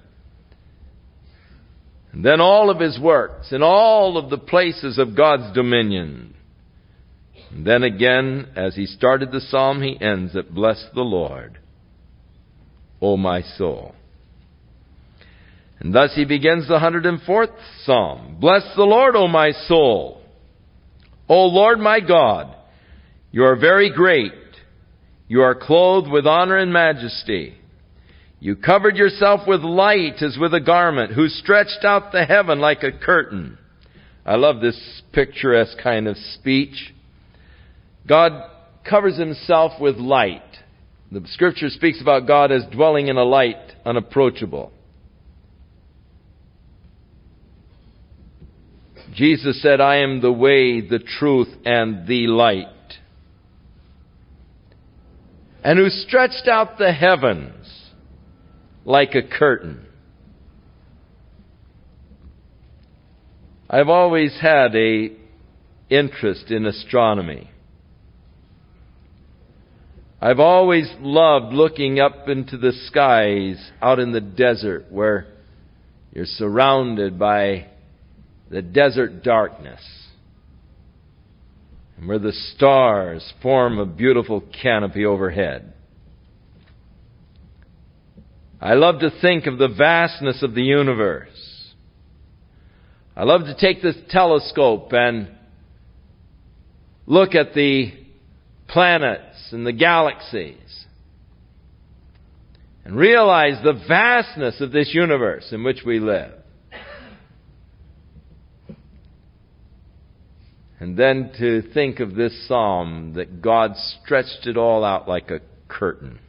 And then all of His works, in all of the places of God's dominion. And then again, as he started the psalm, he ends it, bless the Lord, O my soul. And thus he begins the one hundred fourth Psalm. Bless the Lord, O my soul. O Lord my God, you are very great. You are clothed with honor and majesty. You covered yourself with light as with a garment, who stretched out the heaven like a curtain. I love this picturesque kind of speech. God covers Himself with light. The Scripture speaks about God as dwelling in a light unapproachable. Jesus said, I am the way, the truth, and the light. And who stretched out the heavens like a curtain. I've always had a interest in astronomy. I've always loved looking up into the skies out in the desert where you're surrounded by the desert darkness, and where the stars form a beautiful canopy overhead. I love to think of the vastness of the universe. I love to take this telescope and look at the planets and the galaxies and realize the vastness of this universe in which we live. And then to think of this psalm, that God stretched it all out like a curtain.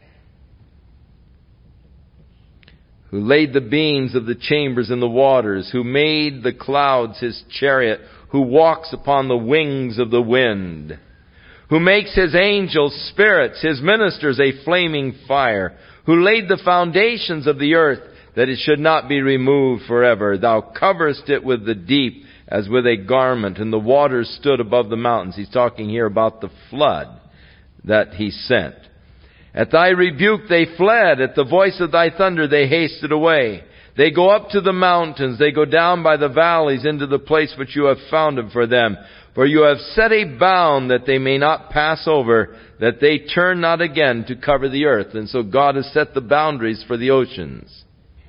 Who laid the beams of the chambers in the waters, who made the clouds His chariot, who walks upon the wings of the wind, who makes His angels spirits, His ministers a flaming fire, who laid the foundations of the earth, that it should not be removed forever. Thou coverest it with the deep, as with a garment, and the waters stood above the mountains. He's talking here about the flood that He sent. At Thy rebuke they fled. At the voice of Thy thunder they hasted away. They go up to the mountains. They go down by the valleys into the place which You have founded for them. For You have set a bound that they may not pass over, that they turn not again to cover the earth. And so God has set the boundaries for the oceans,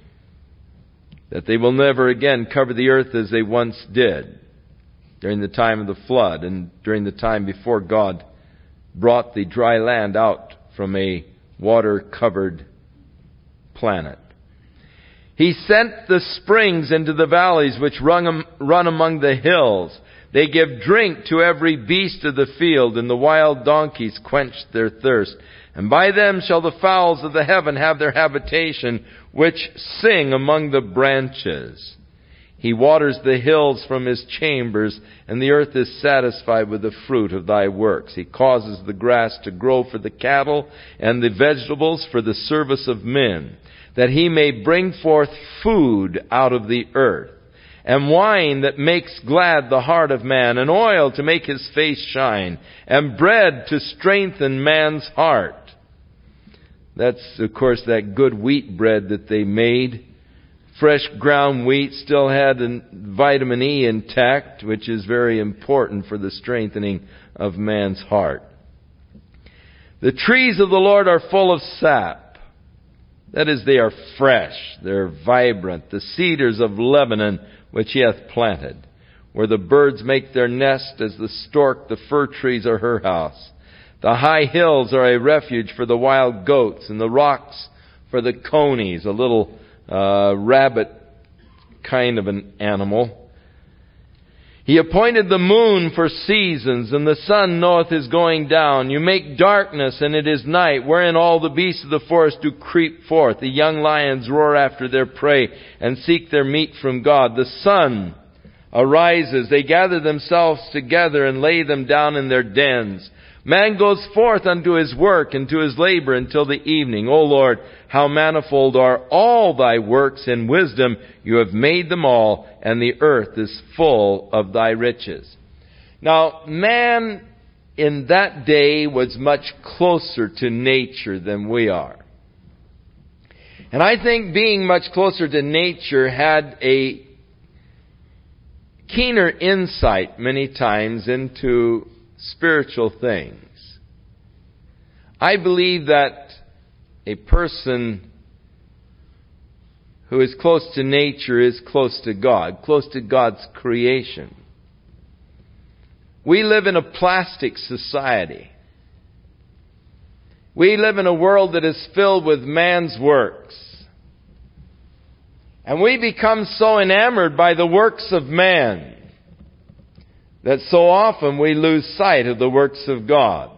that they will never again cover the earth as they once did during the time of the flood and during the time before God brought the dry land out from a water-covered planet. He sent the springs into the valleys which run, run among the hills. They give drink to every beast of the field, and the wild donkeys quench their thirst. And by them shall the fowls of the heaven have their habitation, which sing among the branches. He waters the hills from His chambers, and the earth is satisfied with the fruit of Thy works. He causes the grass to grow for the cattle, and the vegetables for the service of men, that He may bring forth food out of the earth, and wine that makes glad the heart of man, and oil to make his face shine, and bread to strengthen man's heart. That's, of course, that good wheat bread that they made. Fresh ground wheat still had vitamin E intact, which is very important for the strengthening of man's heart. The trees of the Lord are full of sap. That is, they are fresh, they're vibrant. The cedars of Lebanon, which He hath planted. where the birds make their nest, as the stork, the fir trees are her house. The high hills are a refuge for the wild goats, and the rocks for the conies, a little uh, rabbit kind of an animal. He appointed the moon for seasons, and the sun knoweth his going down. You make darkness, and it is night, wherein all the beasts of the forest do creep forth. The young lions roar after their prey, and seek their meat from God. The sun arises. They gather themselves together, and lay them down in their dens. Man goes forth unto his work, and to his labor until the evening. O Lord, how manifold are all thy works! In wisdom you have made them all, and the earth is full of thy riches. Now, man in that day was much closer to nature than we are. And I think being much closer to nature had a keener insight many times into spiritual things. I believe that a person who is close to nature is close to God, close to God's creation. We live in a plastic society. We live in a world that is filled with man's works. And we become so enamored by the works of man that so often we lose sight of the works of God.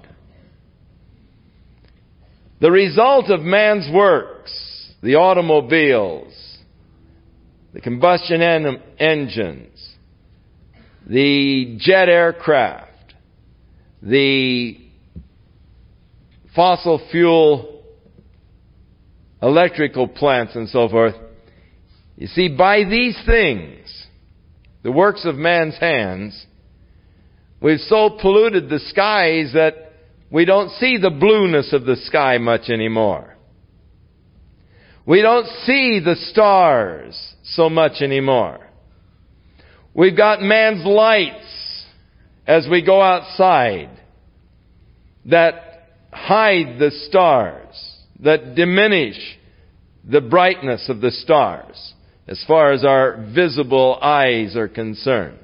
The result of man's works, the automobiles, the combustion en- engines, the jet aircraft, the fossil fuel electrical plants and so forth. You see, by these things, the works of man's hands, we've so polluted the skies that we don't see the blueness of the sky much anymore. We don't see the stars so much anymore. We've got man's lights as we go outside that hide the stars, that diminish the brightness of the stars as far as our visible eyes are concerned.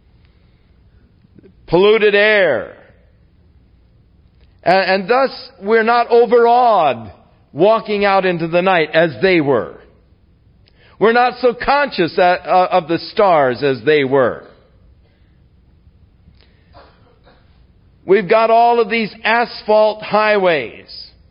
Polluted air. And, and thus we're not overawed walking out into the night as they were. We're not so conscious that, uh, of the stars as they were. We've got all of these asphalt highways.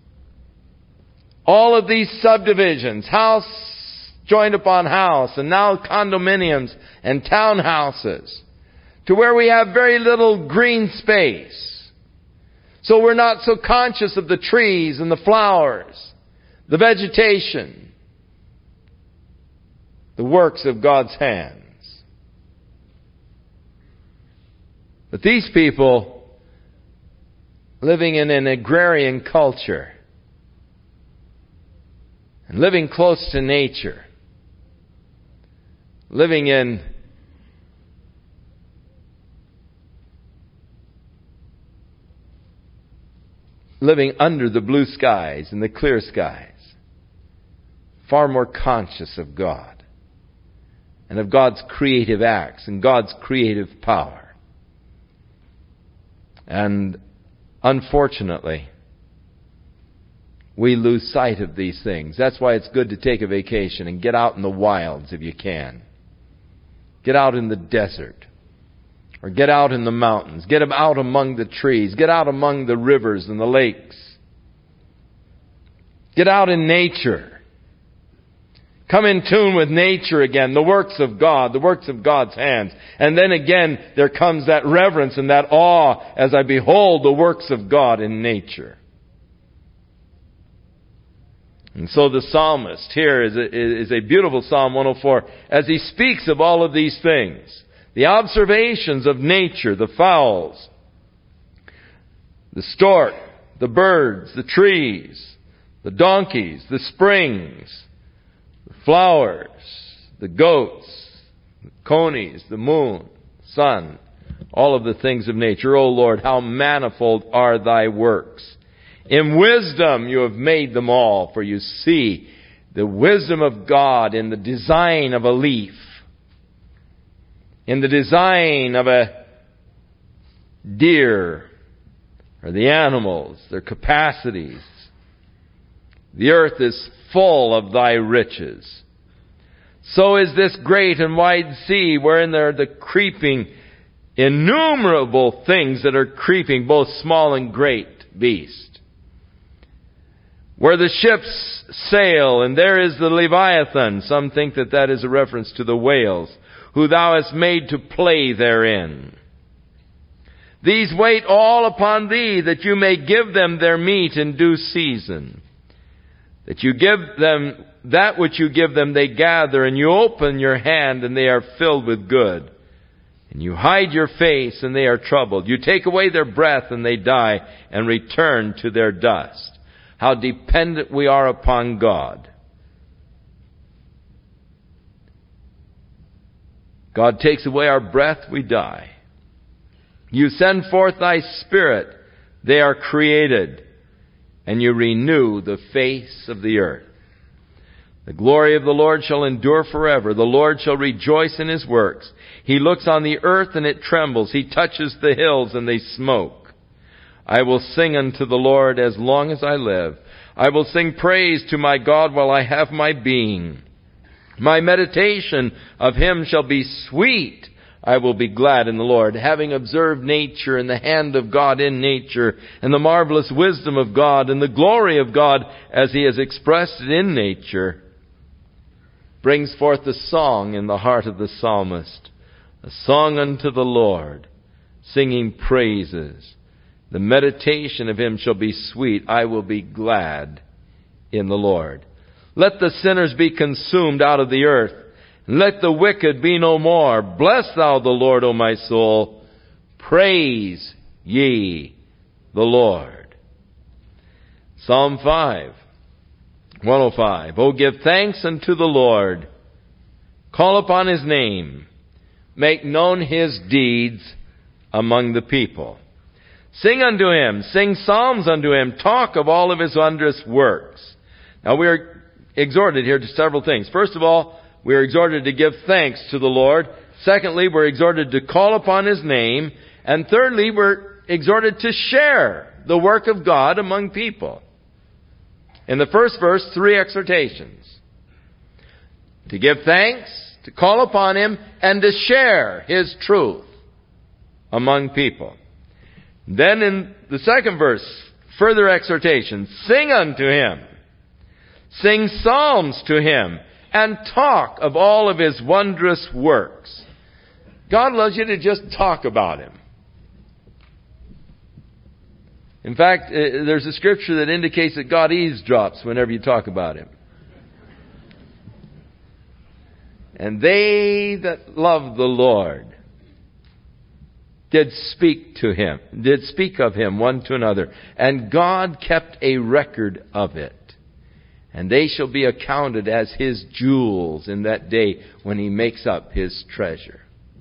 All of these subdivisions, house joined upon house, and now condominiums and townhouses, to where we have very little green space. So we're not so conscious of the trees and the flowers, the vegetation, the works of God's hands. But these people, living in an agrarian culture, and living close to nature, living in living under the blue skies and the clear skies, far more conscious of God and of God's creative acts and God's creative power. And unfortunately, we lose sight of these things. That's why it's good to take a vacation and get out in the wilds if you can. Get out in the desert. Or get out in the mountains. Get out among the trees. Get out among the rivers and the lakes. Get out in nature. Come in tune with nature again, the works of God, the works of God's hands. And then again, there comes that reverence and that awe as I behold the works of God in nature. And so the psalmist here is a, is a beautiful Psalm one oh four as he speaks of all of these things. The observations of nature, the fowls, the stork, the birds, the trees, the donkeys, the springs, the flowers, the goats, the conies, the moon, sun, all of the things of nature. O Lord, how manifold are thy works. In wisdom you have made them all, for you see the wisdom of God in the design of a leaf. in the design of a deer or the animals, their capacities. The earth is full of thy riches. So is this great and wide sea, wherein there are the creeping, innumerable things that are creeping, both small and great beasts. Where the ships sail, and there is the Leviathan. Some think that that is a reference to the whales, who thou hast made to play therein. These wait all upon thee, that you may give them their meat in due season. That you give them that which you give them they gather, and you open your hand, and they are filled with good. And you hide your face, and they are troubled. You take away their breath, and they die, and return to their dust. How dependent we are upon God. God takes away our breath, we die. You send forth thy Spirit, they are created, and you renew the face of the earth. The glory of the Lord shall endure forever. The Lord shall rejoice in his works. He looks on the earth, and it trembles. He touches the hills, and they smoke. I will sing unto the Lord as long as I live. I will sing praise to my God while I have my being. My meditation of him shall be sweet. I will be glad in the Lord. Having observed nature and the hand of God in nature, and the marvelous wisdom of God, and the glory of God as he has expressed it in nature, brings forth a song in the heart of the psalmist, a song unto the Lord, singing praises. The meditation of him shall be sweet. I will be glad in the Lord. Let the sinners be consumed out of the earth, and let the wicked be no more. Bless thou the Lord, O my soul. Praise ye the Lord. Psalm five, one oh five. Oh, give thanks unto the Lord. Call upon his name. Make known his deeds among the people. Sing unto him, sing psalms unto him, talk of all of his wondrous works. Now we are exhorted here to several things. First of all, we are exhorted to give thanks to the Lord. Secondly, we're exhorted to call upon his name. And thirdly, we're exhorted to share the work of God among people. In the first verse, three exhortations. To give thanks, to call upon him, and to share his truth among people. Then in the second verse, further exhortation. Sing unto him. Sing psalms to him. And talk of all of his wondrous works. God loves you to just talk about him. In fact, there's a scripture that indicates that God eavesdrops whenever you talk about him. And they that love the Lord did speak to him, did speak of him one to another. And God kept a record of it. And they shall be accounted as his jewels in that day when he makes up his treasure.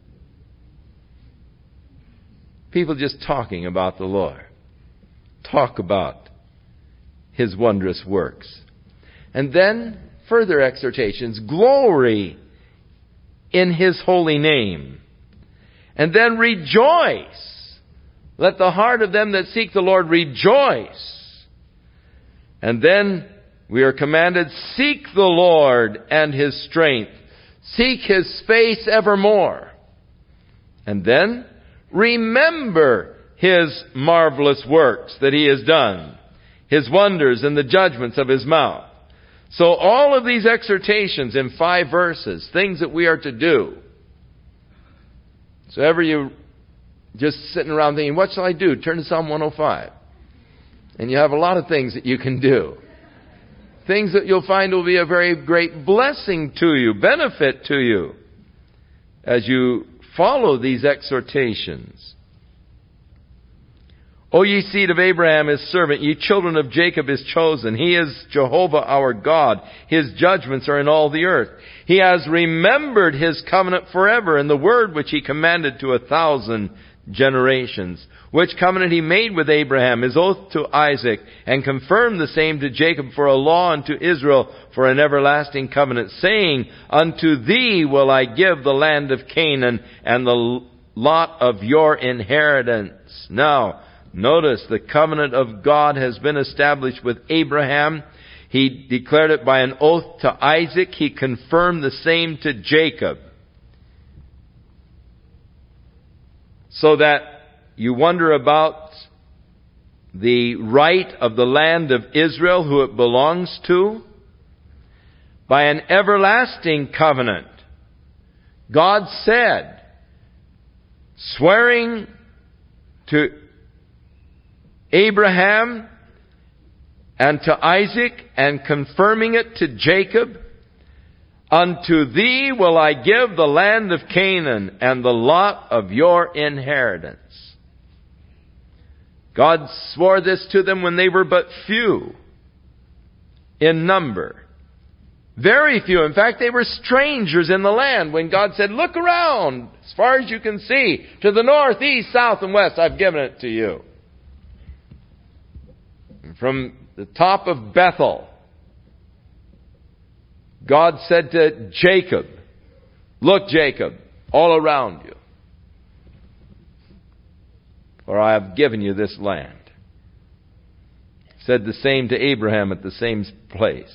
People just talking about the Lord. Talk about his wondrous works. And then further exhortations. Glory in his holy name. And then rejoice. Let the heart of them that seek the Lord rejoice. And then we are commanded, seek the Lord and his strength. Seek his face evermore. And then remember his marvelous works that he has done. His wonders and the judgments of his mouth. So all of these exhortations in five verses, things that we are to do. So ever you just sitting around thinking, what shall I do? Turn to Psalm one oh five. And you have a lot of things that you can do. Things that you'll find will be a very great blessing to you, benefit to you, as you follow these exhortations. O ye seed of Abraham his servant, ye children of Jacob his chosen. He is Jehovah our God. His judgments are in all the earth. He has remembered his covenant forever, and the word which he commanded to a thousand generations, which covenant he made with Abraham, his oath to Isaac, and confirmed the same to Jacob for a law, and to Israel for an everlasting covenant, saying, Unto thee will I give the land of Canaan, and the lot of your inheritance. Now, notice the covenant of God has been established with Abraham. He declared it by an oath to Isaac. He confirmed the same to Jacob. So that you wonder about the right of the land of Israel, who it belongs to. By an everlasting covenant, God said, swearing to Abraham and to Isaac and confirming it to Jacob, Unto thee will I give the land of Canaan and the lot of your inheritance. God swore this to them when they were but few in number. Very few. In fact, they were strangers in the land when God said, Look around as far as you can see. To the north, east, south, and west, I've given it to you. From the top of Bethel, God said to Jacob, Look, Jacob, all around you, for I have given you this land. Said the same to Abraham at the same place.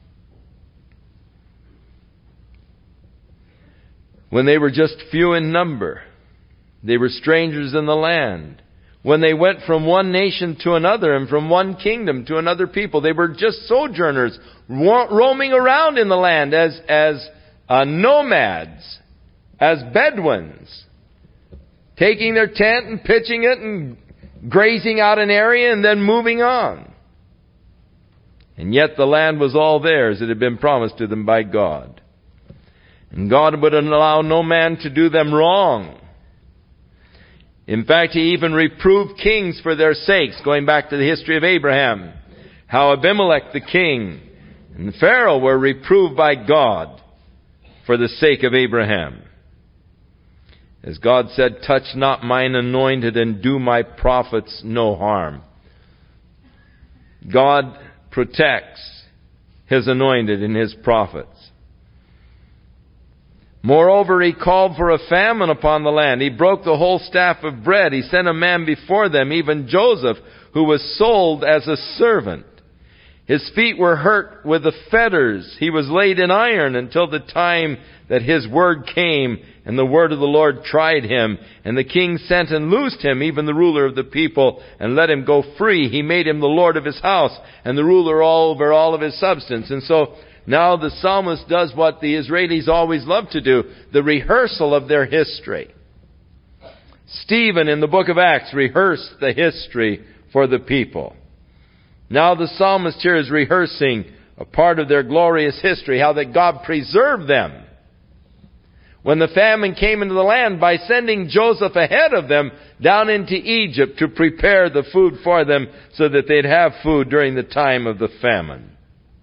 When they were just few in number, they were strangers in the land. When they went from one nation to another and from one kingdom to another people, they were just sojourners, roaming around in the land as, as uh, nomads, as Bedouins, taking their tent and pitching it and grazing out an area and then moving on. And yet the land was all theirs. It had been promised to them by God. And God would allow no man to do them wrong. In fact, He even reproved kings for their sakes, going back to the history of Abraham. How Abimelech the king and Pharaoh were reproved by God for the sake of Abraham. As God said, Touch not mine anointed and do my prophets no harm. God protects His anointed and His prophets. Moreover, He called for a famine upon the land. He broke the whole staff of bread. He sent a man before them, even Joseph, who was sold as a servant. His feet were hurt with the fetters. He was laid in iron until the time that his word came, and the word of the Lord tried him. And the king sent and loosed him, even the ruler of the people, and let him go free. He made him the lord of his house, and the ruler all over all of his substance. And so now the psalmist does what the Israelis always love to do, the rehearsal of their history. Stephen in the book of Acts rehearsed the history for the people. Now the psalmist here is rehearsing a part of their glorious history, how that God preserved them when the famine came into the land by sending Joseph ahead of them down into Egypt to prepare the food for them so that they'd have food during the time of the famine.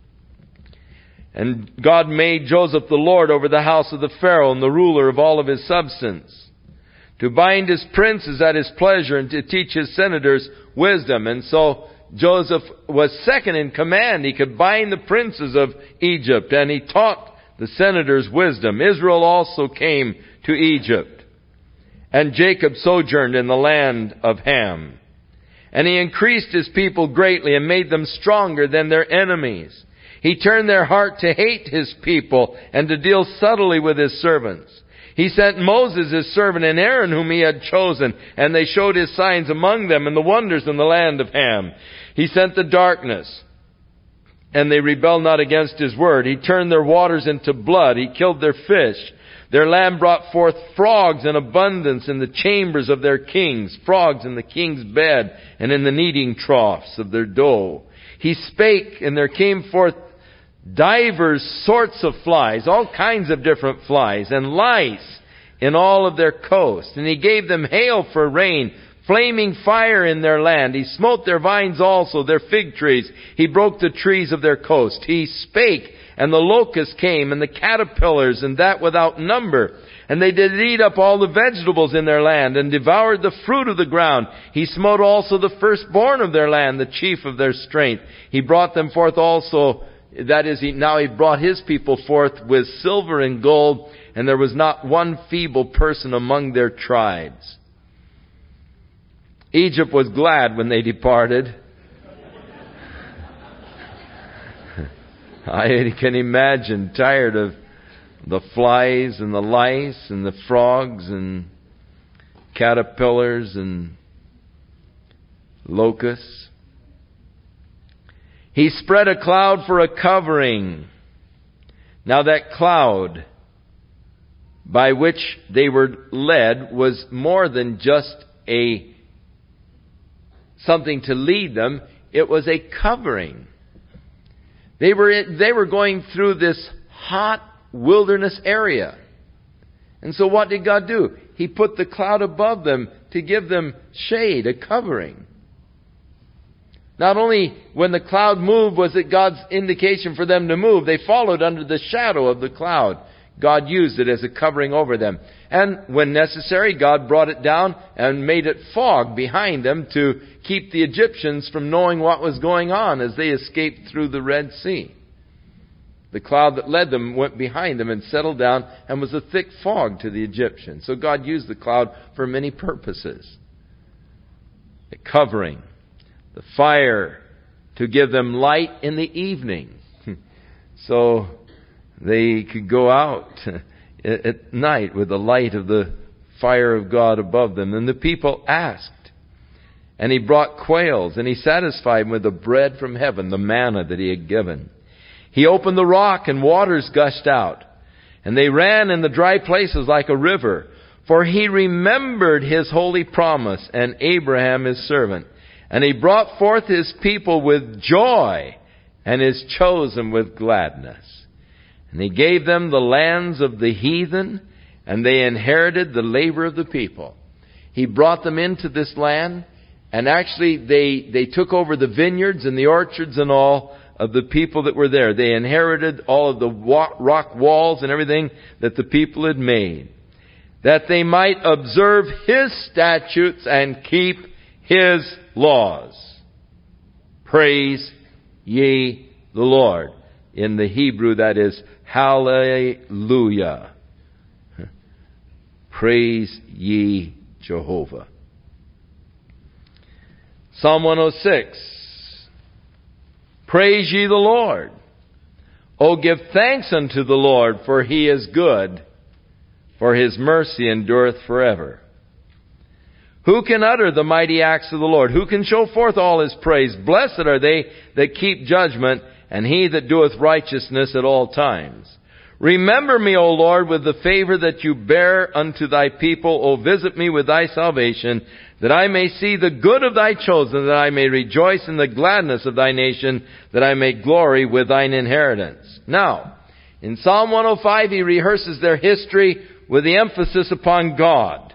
And God made Joseph the Lord over the house of the Pharaoh and the ruler of all of his substance, to bind his princes at his pleasure and to teach his senators wisdom. And so Joseph was second in command. He could bind the princes of Egypt, and he taught the senators wisdom. Israel also came to Egypt, and Jacob sojourned in the land of Ham. And he increased his people greatly and made them stronger than their enemies. He turned their heart to hate his people and to deal subtly with his servants. He sent Moses his servant and Aaron whom he had chosen, and they showed his signs among them and the wonders in the land of Ham. He sent the darkness, and they rebelled not against his word. He turned their waters into blood. He killed their fish. Their land brought forth frogs in abundance in the chambers of their kings, frogs in the king's bed and in the kneading troughs of their dough. He spake, and there came forth divers sorts of flies, all kinds of different flies, and lice in all of their coast. And he gave them hail for rain, flaming fire in their land. He smote their vines also, their fig trees. He broke the trees of their coast. He spake, and the locusts came, and the caterpillars, and that without number. And they did eat up all the vegetables in their land, and devoured the fruit of the ground. He smote also the firstborn of their land, the chief of their strength. He brought them forth also, that is, he, now he brought his people forth with silver and gold, and there was not one feeble person among their tribes. Egypt was glad when they departed. I can imagine, tired of the flies and the lice and the frogs and caterpillars and locusts. He spread a cloud for a covering. Now that cloud by which they were led was more than just a something to lead them. It was a covering. They were they were going through this hot wilderness area. And so what did God do? He put the cloud above them to give them shade, a covering. Not only when the cloud moved was it God's indication for them to move, they followed under the shadow of the cloud. God used it as a covering over them. And when necessary, God brought it down and made it fog behind them to keep the Egyptians from knowing what was going on as they escaped through the Red Sea. The cloud that led them went behind them and settled down and was a thick fog to the Egyptians. So God used the cloud for many purposes. The covering, the fire to give them light in the evening. So they could go out at night with the light of the fire of God above them. And the people asked. And He brought quails, and He satisfied them with the bread from heaven, the manna that He had given. He opened the rock, and waters gushed out. And they ran in the dry places like a river. For He remembered His holy promise, and Abraham His servant. And He brought forth His people with joy, and His chosen with gladness. And He gave them the lands of the heathen, and they inherited the labor of the people. He brought them into this land, and actually they, they took over the vineyards and the orchards and all of the people that were there. They inherited all of the rock walls and everything that the people had made, that they might observe His statutes and keep His laws. Praise ye the Lord. In the Hebrew, that is hallelujah. Praise ye Jehovah. Psalm one oh six. Praise ye the Lord. O give thanks unto the Lord, for He is good, for His mercy endureth forever. Who can utter the mighty acts of the Lord? Who can show forth all His praise? Blessed are they that keep judgment, and he that doeth righteousness at all times. Remember me, O Lord, with the favor that you bear unto thy people. O visit me with thy salvation, that I may see the good of thy chosen, that I may rejoice in the gladness of thy nation, that I may glory with thine inheritance. Now, in Psalm one oh five, he rehearses their history with the emphasis upon God.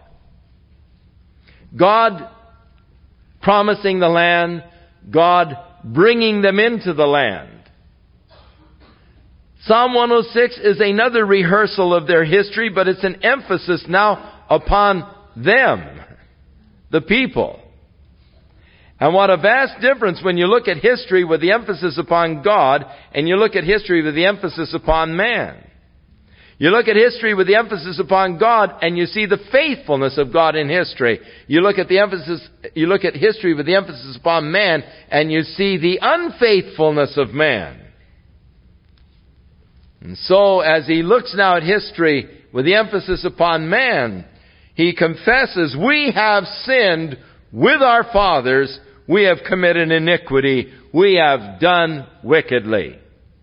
God promising the land, God bringing them into the land. Psalm one oh six is another rehearsal of their history, but it's an emphasis now upon them, the people. And what a vast difference when you look at history with the emphasis upon God and you look at history with the emphasis upon man. You look at history with the emphasis upon God and you see the faithfulness of God in history. You look at the emphasis, you look at history with the emphasis upon man and you see the unfaithfulness of man. And so as he looks now at history with the emphasis upon man, he confesses, we have sinned with our fathers, we have committed iniquity, we have done wickedly.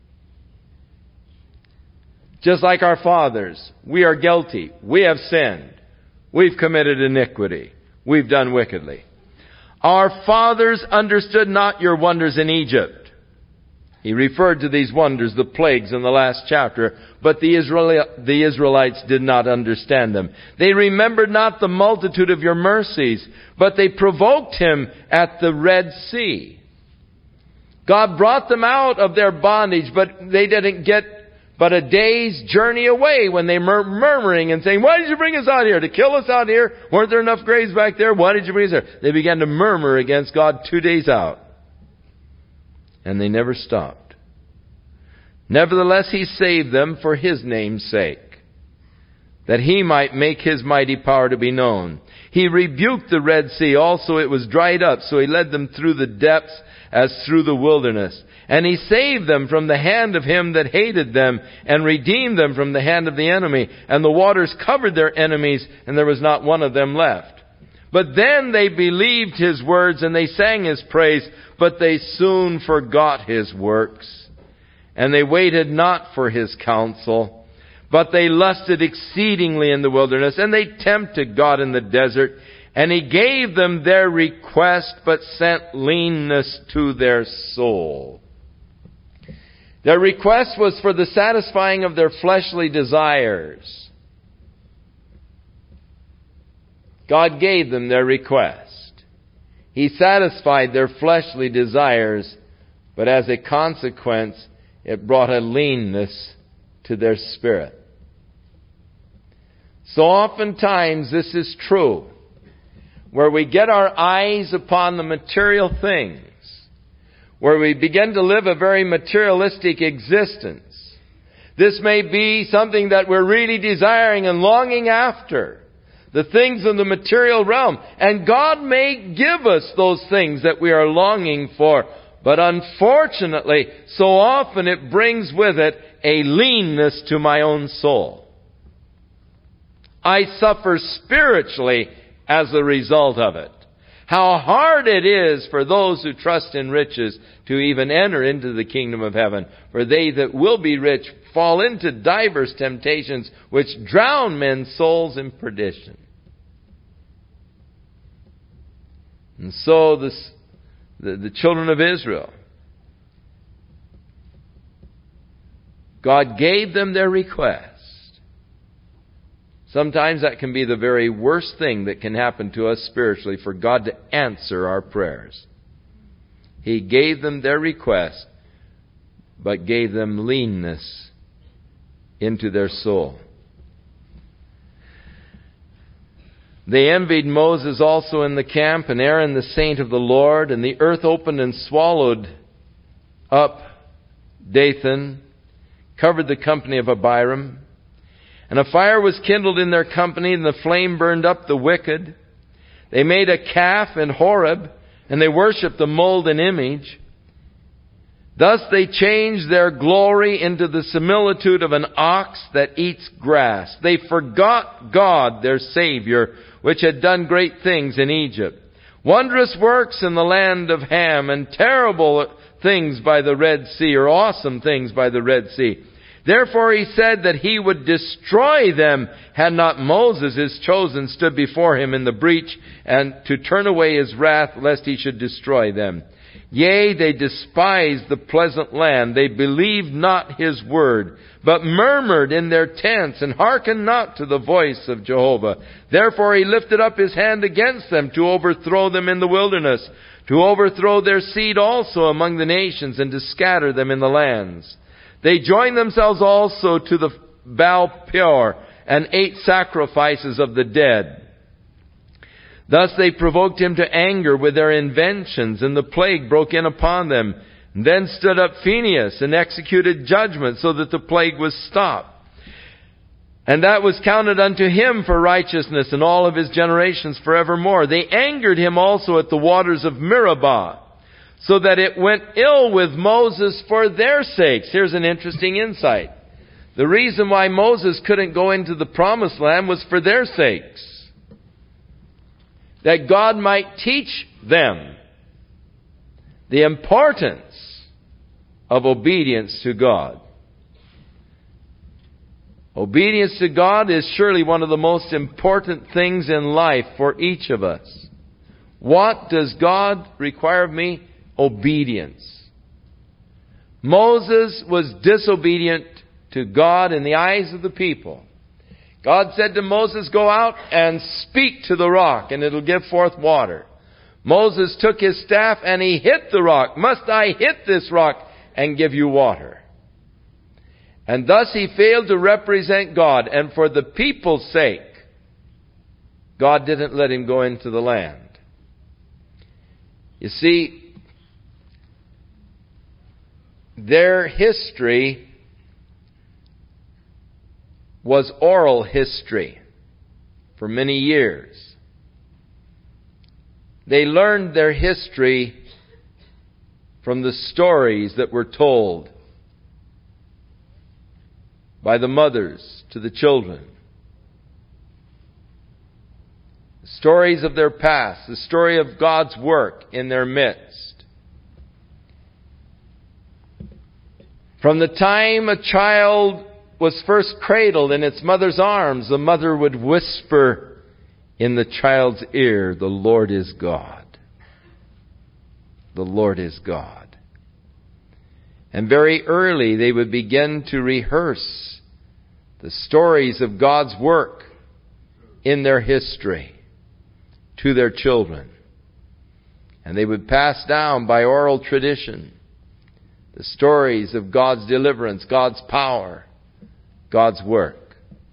Just like our fathers, we are guilty, we have sinned, we've committed iniquity, we've done wickedly. Our fathers understood not your wonders in Egypt. He referred to these wonders, the plagues, in the last chapter, but the, Israeli- the Israelites did not understand them. They remembered not the multitude of your mercies, but they provoked him at the Red Sea. God brought them out of their bondage, but they didn't get but a day's journey away when they were murmuring and saying, why did you bring us out here? To kill us out here? Weren't there enough graves back there? Why did you bring us here? They began to murmur against God two days out. And they never stopped. Nevertheless, He saved them for His name's sake, that He might make His mighty power to be known. He rebuked the Red Sea. Also it was dried up, so He led them through the depths as through the wilderness. And He saved them from the hand of him that hated them, and redeemed them from the hand of the enemy. And the waters covered their enemies, and there was not one of them left. But then they believed His words, and they sang His praise, but they soon forgot His works. And they waited not for His counsel, but they lusted exceedingly in the wilderness, and they tempted God in the desert. And He gave them their request, but sent leanness to their soul. Their request was for the satisfying of their fleshly desires. God gave them their request. He satisfied their fleshly desires, but as a consequence, it brought a leanness to their spirit. So oftentimes this is true, where we get our eyes upon the material things, where we begin to live a very materialistic existence. This may be something that we're really desiring and longing after, the things in the material realm. And God may give us those things that we are longing for, but unfortunately, so often it brings with it a leanness to my own soul. I suffer spiritually as a result of it. How hard it is for those who trust in riches to even enter into the kingdom of heaven. For they that will be rich fall into divers temptations which drown men's souls in perdition. And so this, the, the children of Israel, God gave them their request. Sometimes that can be the very worst thing that can happen to us spiritually, for God to answer our prayers. He gave them their request, but gave them leanness into their soul. They envied Moses also in the camp, and Aaron the saint of the Lord, and the earth opened and swallowed up Dathan, covered the company of Abiram. And a fire was kindled in their company, and the flame burned up the wicked. They made a calf in Horeb, and they worshipped the molten image. Thus they changed their glory into the similitude of an ox that eats grass. They forgot God, their Savior, which had done great things in Egypt, wondrous works in the land of Ham, and terrible things by the Red Sea, or awesome things by the Red Sea. Therefore He said that He would destroy them, had not Moses, His chosen, stood before Him in the breach, and to turn away His wrath, lest He should destroy them. Yea, they despised the pleasant land. They believed not His word, but murmured in their tents, and hearkened not to the voice of Jehovah. Therefore He lifted up His hand against them, to overthrow them in the wilderness, to overthrow their seed also among the nations, and to scatter them in the lands. They joined themselves also to the Baal Peor, and ate sacrifices of the dead. Thus they provoked Him to anger with their inventions, and the plague broke in upon them. And then stood up Phinehas, and executed judgment, so that the plague was stopped. And that was counted unto him for righteousness, and all of his generations forevermore. They angered him also at the waters of Meribah, so that it went ill with Moses for their sakes. Here's an interesting insight. The reason why Moses couldn't go into the promised land was for their sakes. That God might teach them the importance of obedience to God. Obedience to God is surely one of the most important things in life for each of us. What does God require of me? Obedience. Moses was disobedient to God in the eyes of the people. God said to Moses, go out and speak to the rock, and it'll give forth water. Moses took his staff and he hit the rock. Must I hit this rock and give you water? And thus he failed to represent God. And for the people's sake, God didn't let him go into the land. You see, their history was oral history for many years. They learned their history from the stories that were told by the mothers to the children. The stories of their past, the story of God's work in their midst. From the time a child was first cradled in its mother's arms, the mother would whisper in the child's ear, the Lord is God. The Lord is God. And very early they would begin to rehearse the stories of God's work in their history to their children. And they would pass down by oral tradition the stories of God's deliverance, God's power, God's work.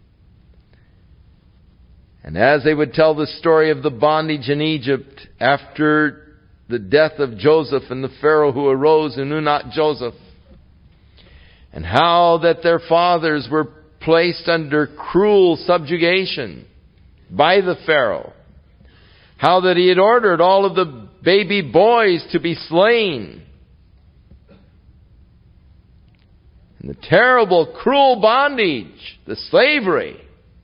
And as they would tell the story of the bondage in Egypt after the death of Joseph and the Pharaoh who arose and knew not Joseph, and how that their fathers were placed under cruel subjugation by the Pharaoh, how that he had ordered all of the baby boys to be slain, and the terrible, cruel bondage, the slavery.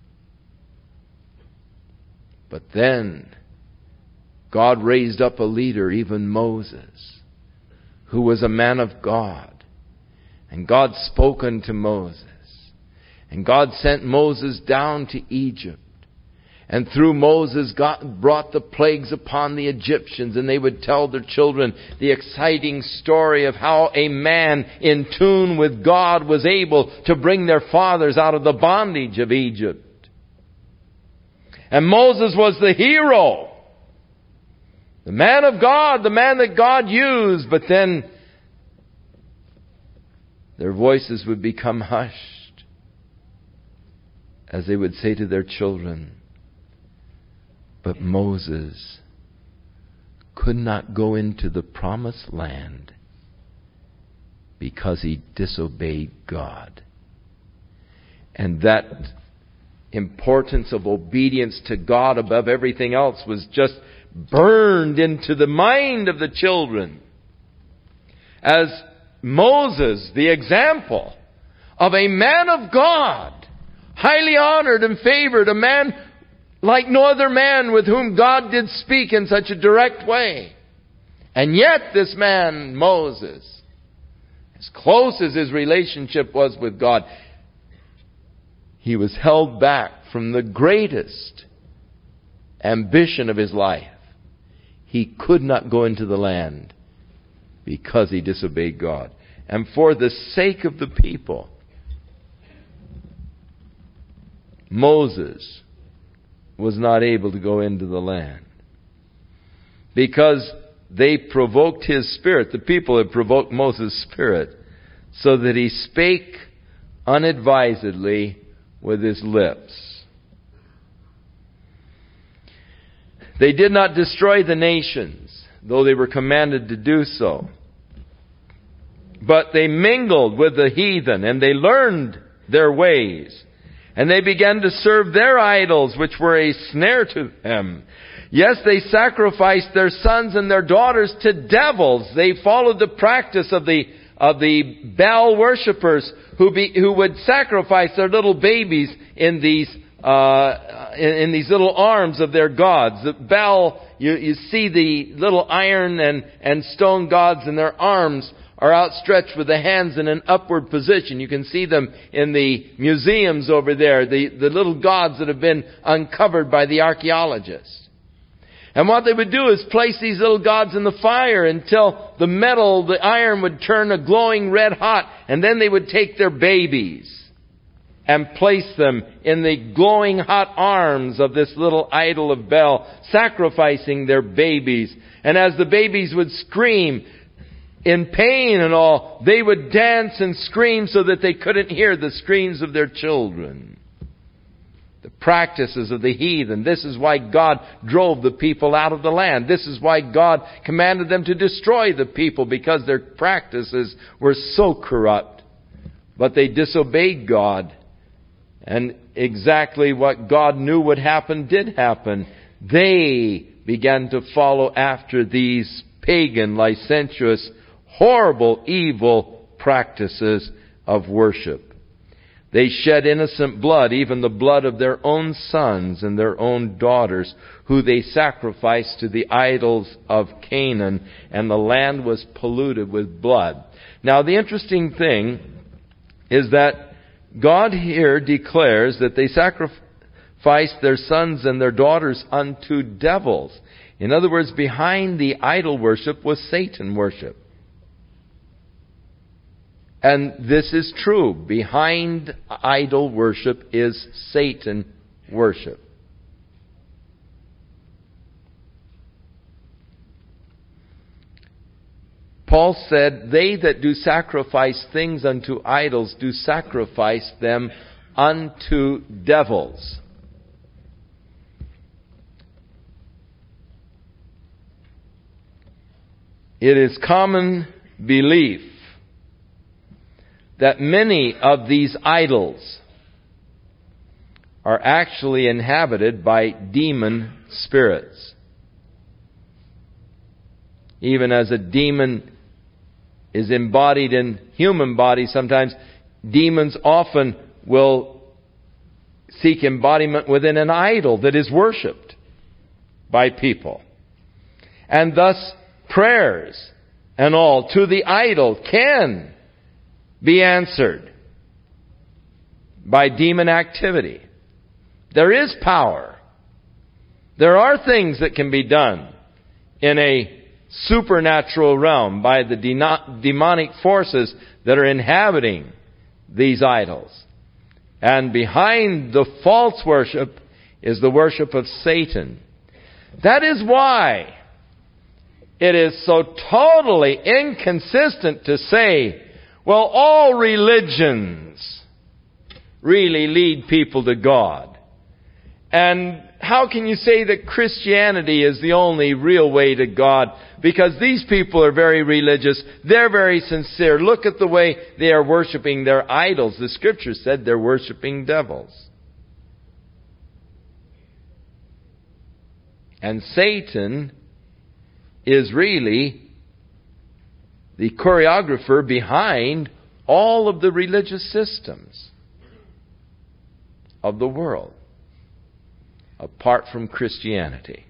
But then God raised up a leader, even Moses, who was a man of God. And God spoke unto Moses. And God sent Moses down to Egypt. And through Moses, God brought the plagues upon the Egyptians. And they would tell their children the exciting story of how a man in tune with God was able to bring their fathers out of the bondage of Egypt. And Moses was the hero. The man of God, the man that God used. But then their voices would become hushed as they would say to their children, but Moses could not go into the promised land because he disobeyed God. And that importance of obedience to God above everything else was just burned into the mind of the children. As Moses, the example of a man of God, highly honored and favored, a man like no other man with whom God did speak in such a direct way. And yet this man, Moses, as close as his relationship was with God, he was held back from the greatest ambition of his life. He could not go into the land because he disobeyed God. And for the sake of the people, Moses was not able to go into the land. Because they provoked his spirit. The people had provoked Moses' spirit so that he spake unadvisedly with his lips. They did not destroy the nations, though they were commanded to do so. But they mingled with the heathen, and they learned their ways. And they began to serve their idols, which were a snare to them. Yes, they sacrificed their sons and their daughters to devils. They followed the practice of the of the Baal worshippers who be, who would sacrifice their little babies in these uh, in, in these little arms of their gods. The Baal, you, you see the little iron and and stone gods, and their arms are outstretched with the hands in an upward position. You can see them in the museums over there, the, the little gods that have been uncovered by the archaeologists. And what they would do is place these little gods in the fire until the metal, the iron would turn a glowing red hot. And then they would take their babies and place them in the glowing hot arms of this little idol of Bel, sacrificing their babies. And as the babies would scream in pain and all, they would dance and scream so that they couldn't hear the screams of their children. The practices of the heathen. This is why God drove the people out of the land. This is why God commanded them to destroy the people, because their practices were so corrupt. But they disobeyed God. And exactly what God knew would happen did happen. They began to follow after these pagan, licentious, horrible, evil practices of worship. They shed innocent blood, even the blood of their own sons and their own daughters, who they sacrificed to the idols of Canaan, and the land was polluted with blood. Now, the interesting thing is that God here declares that they sacrificed their sons and their daughters unto devils. In other words, behind the idol worship was Satan worship. And this is true. Behind idol worship is Satan worship. Paul said, they that do sacrifice things unto idols do sacrifice them unto devils. It is common belief that many of these idols are actually inhabited by demon spirits. Even as a demon is embodied in human bodies, sometimes demons often will seek embodiment within an idol that is worshipped by people. And thus prayers and all to the idol can be answered by demon activity. There is power. There are things that can be done in a supernatural realm by the demonic forces that are inhabiting these idols. And behind the false worship is the worship of Satan. That is why it is so totally inconsistent to say, well, all religions really lead people to God. And how can you say that Christianity is the only real way to God? Because these people are very religious. They're very sincere. Look at the way they are worshiping their idols. The Scripture said they're worshiping devils. And Satan is really the choreographer behind all of the religious systems of the world, apart from Christianity.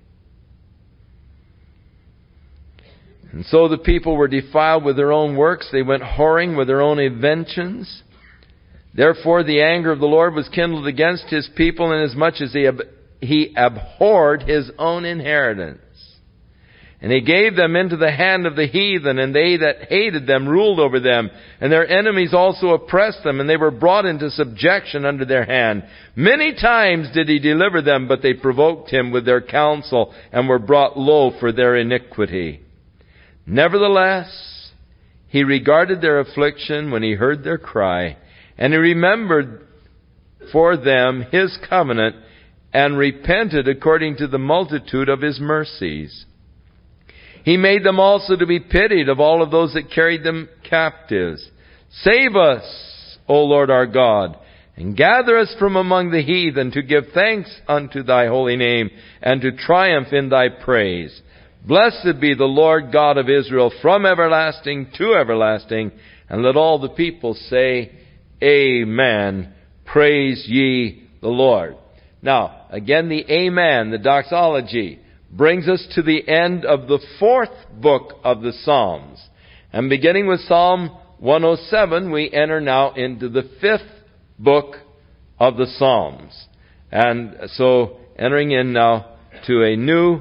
And so the people were defiled with their own works. They went whoring with their own inventions. Therefore the anger of the Lord was kindled against His people, inasmuch as he, ab- he abhorred His own inheritance. And He gave them into the hand of the heathen, and they that hated them ruled over them. And their enemies also oppressed them, and they were brought into subjection under their hand. Many times did He deliver them, but they provoked Him with their counsel, and were brought low for their iniquity. Nevertheless, He regarded their affliction when He heard their cry, and He remembered for them His covenant, and repented according to the multitude of His mercies. He made them also to be pitied of all of those that carried them captives. Save us, O Lord our God, and gather us from among the heathen, to give thanks unto Thy holy name, and to triumph in Thy praise. Blessed be the Lord God of Israel from everlasting to everlasting. And let all the people say, Amen. Praise ye the Lord. Now, again, the Amen, the doxology, brings us to the end of the fourth book of the Psalms. And beginning with Psalm one oh seven, we enter now into the fifth book of the Psalms. And so, entering in now to a new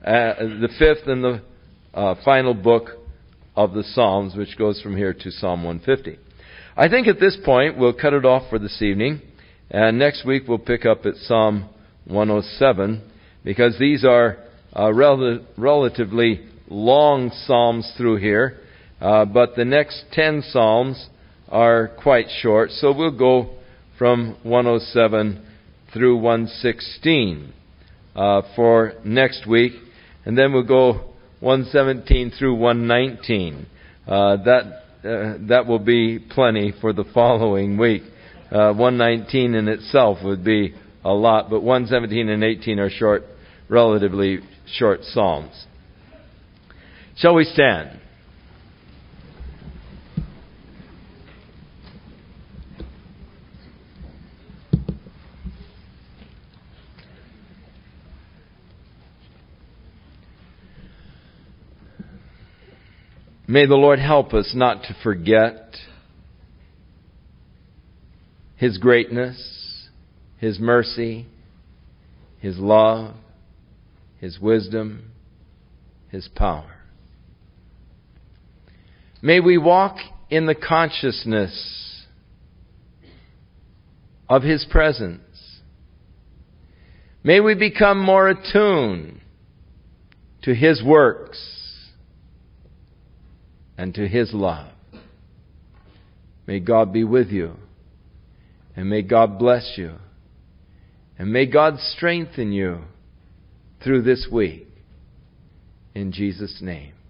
uh, the fifth and the uh, final book of the Psalms, which goes from here to Psalm one fifty. I think at this point we'll cut it off for this evening, and next week we'll pick up at Psalm one oh seven, because these are uh, rel- relatively long psalms through here, uh, but the next ten psalms are quite short, so we'll go from one oh seven through one sixteen uh, for next week, and then we'll go one seventeen through one nineteen. Uh, that uh, that will be plenty for the following week. Uh, one nineteen in itself would be a lot, but one seventeen and eighteen are short, relatively short psalms. Shall we stand? May the Lord help us not to forget His greatness, His mercy, His love, His wisdom, His power. May we walk in the consciousness of His presence. May we become more attuned to His works and to His love. May God be with you, and may God bless you, and may God strengthen you through this week. In Jesus' name.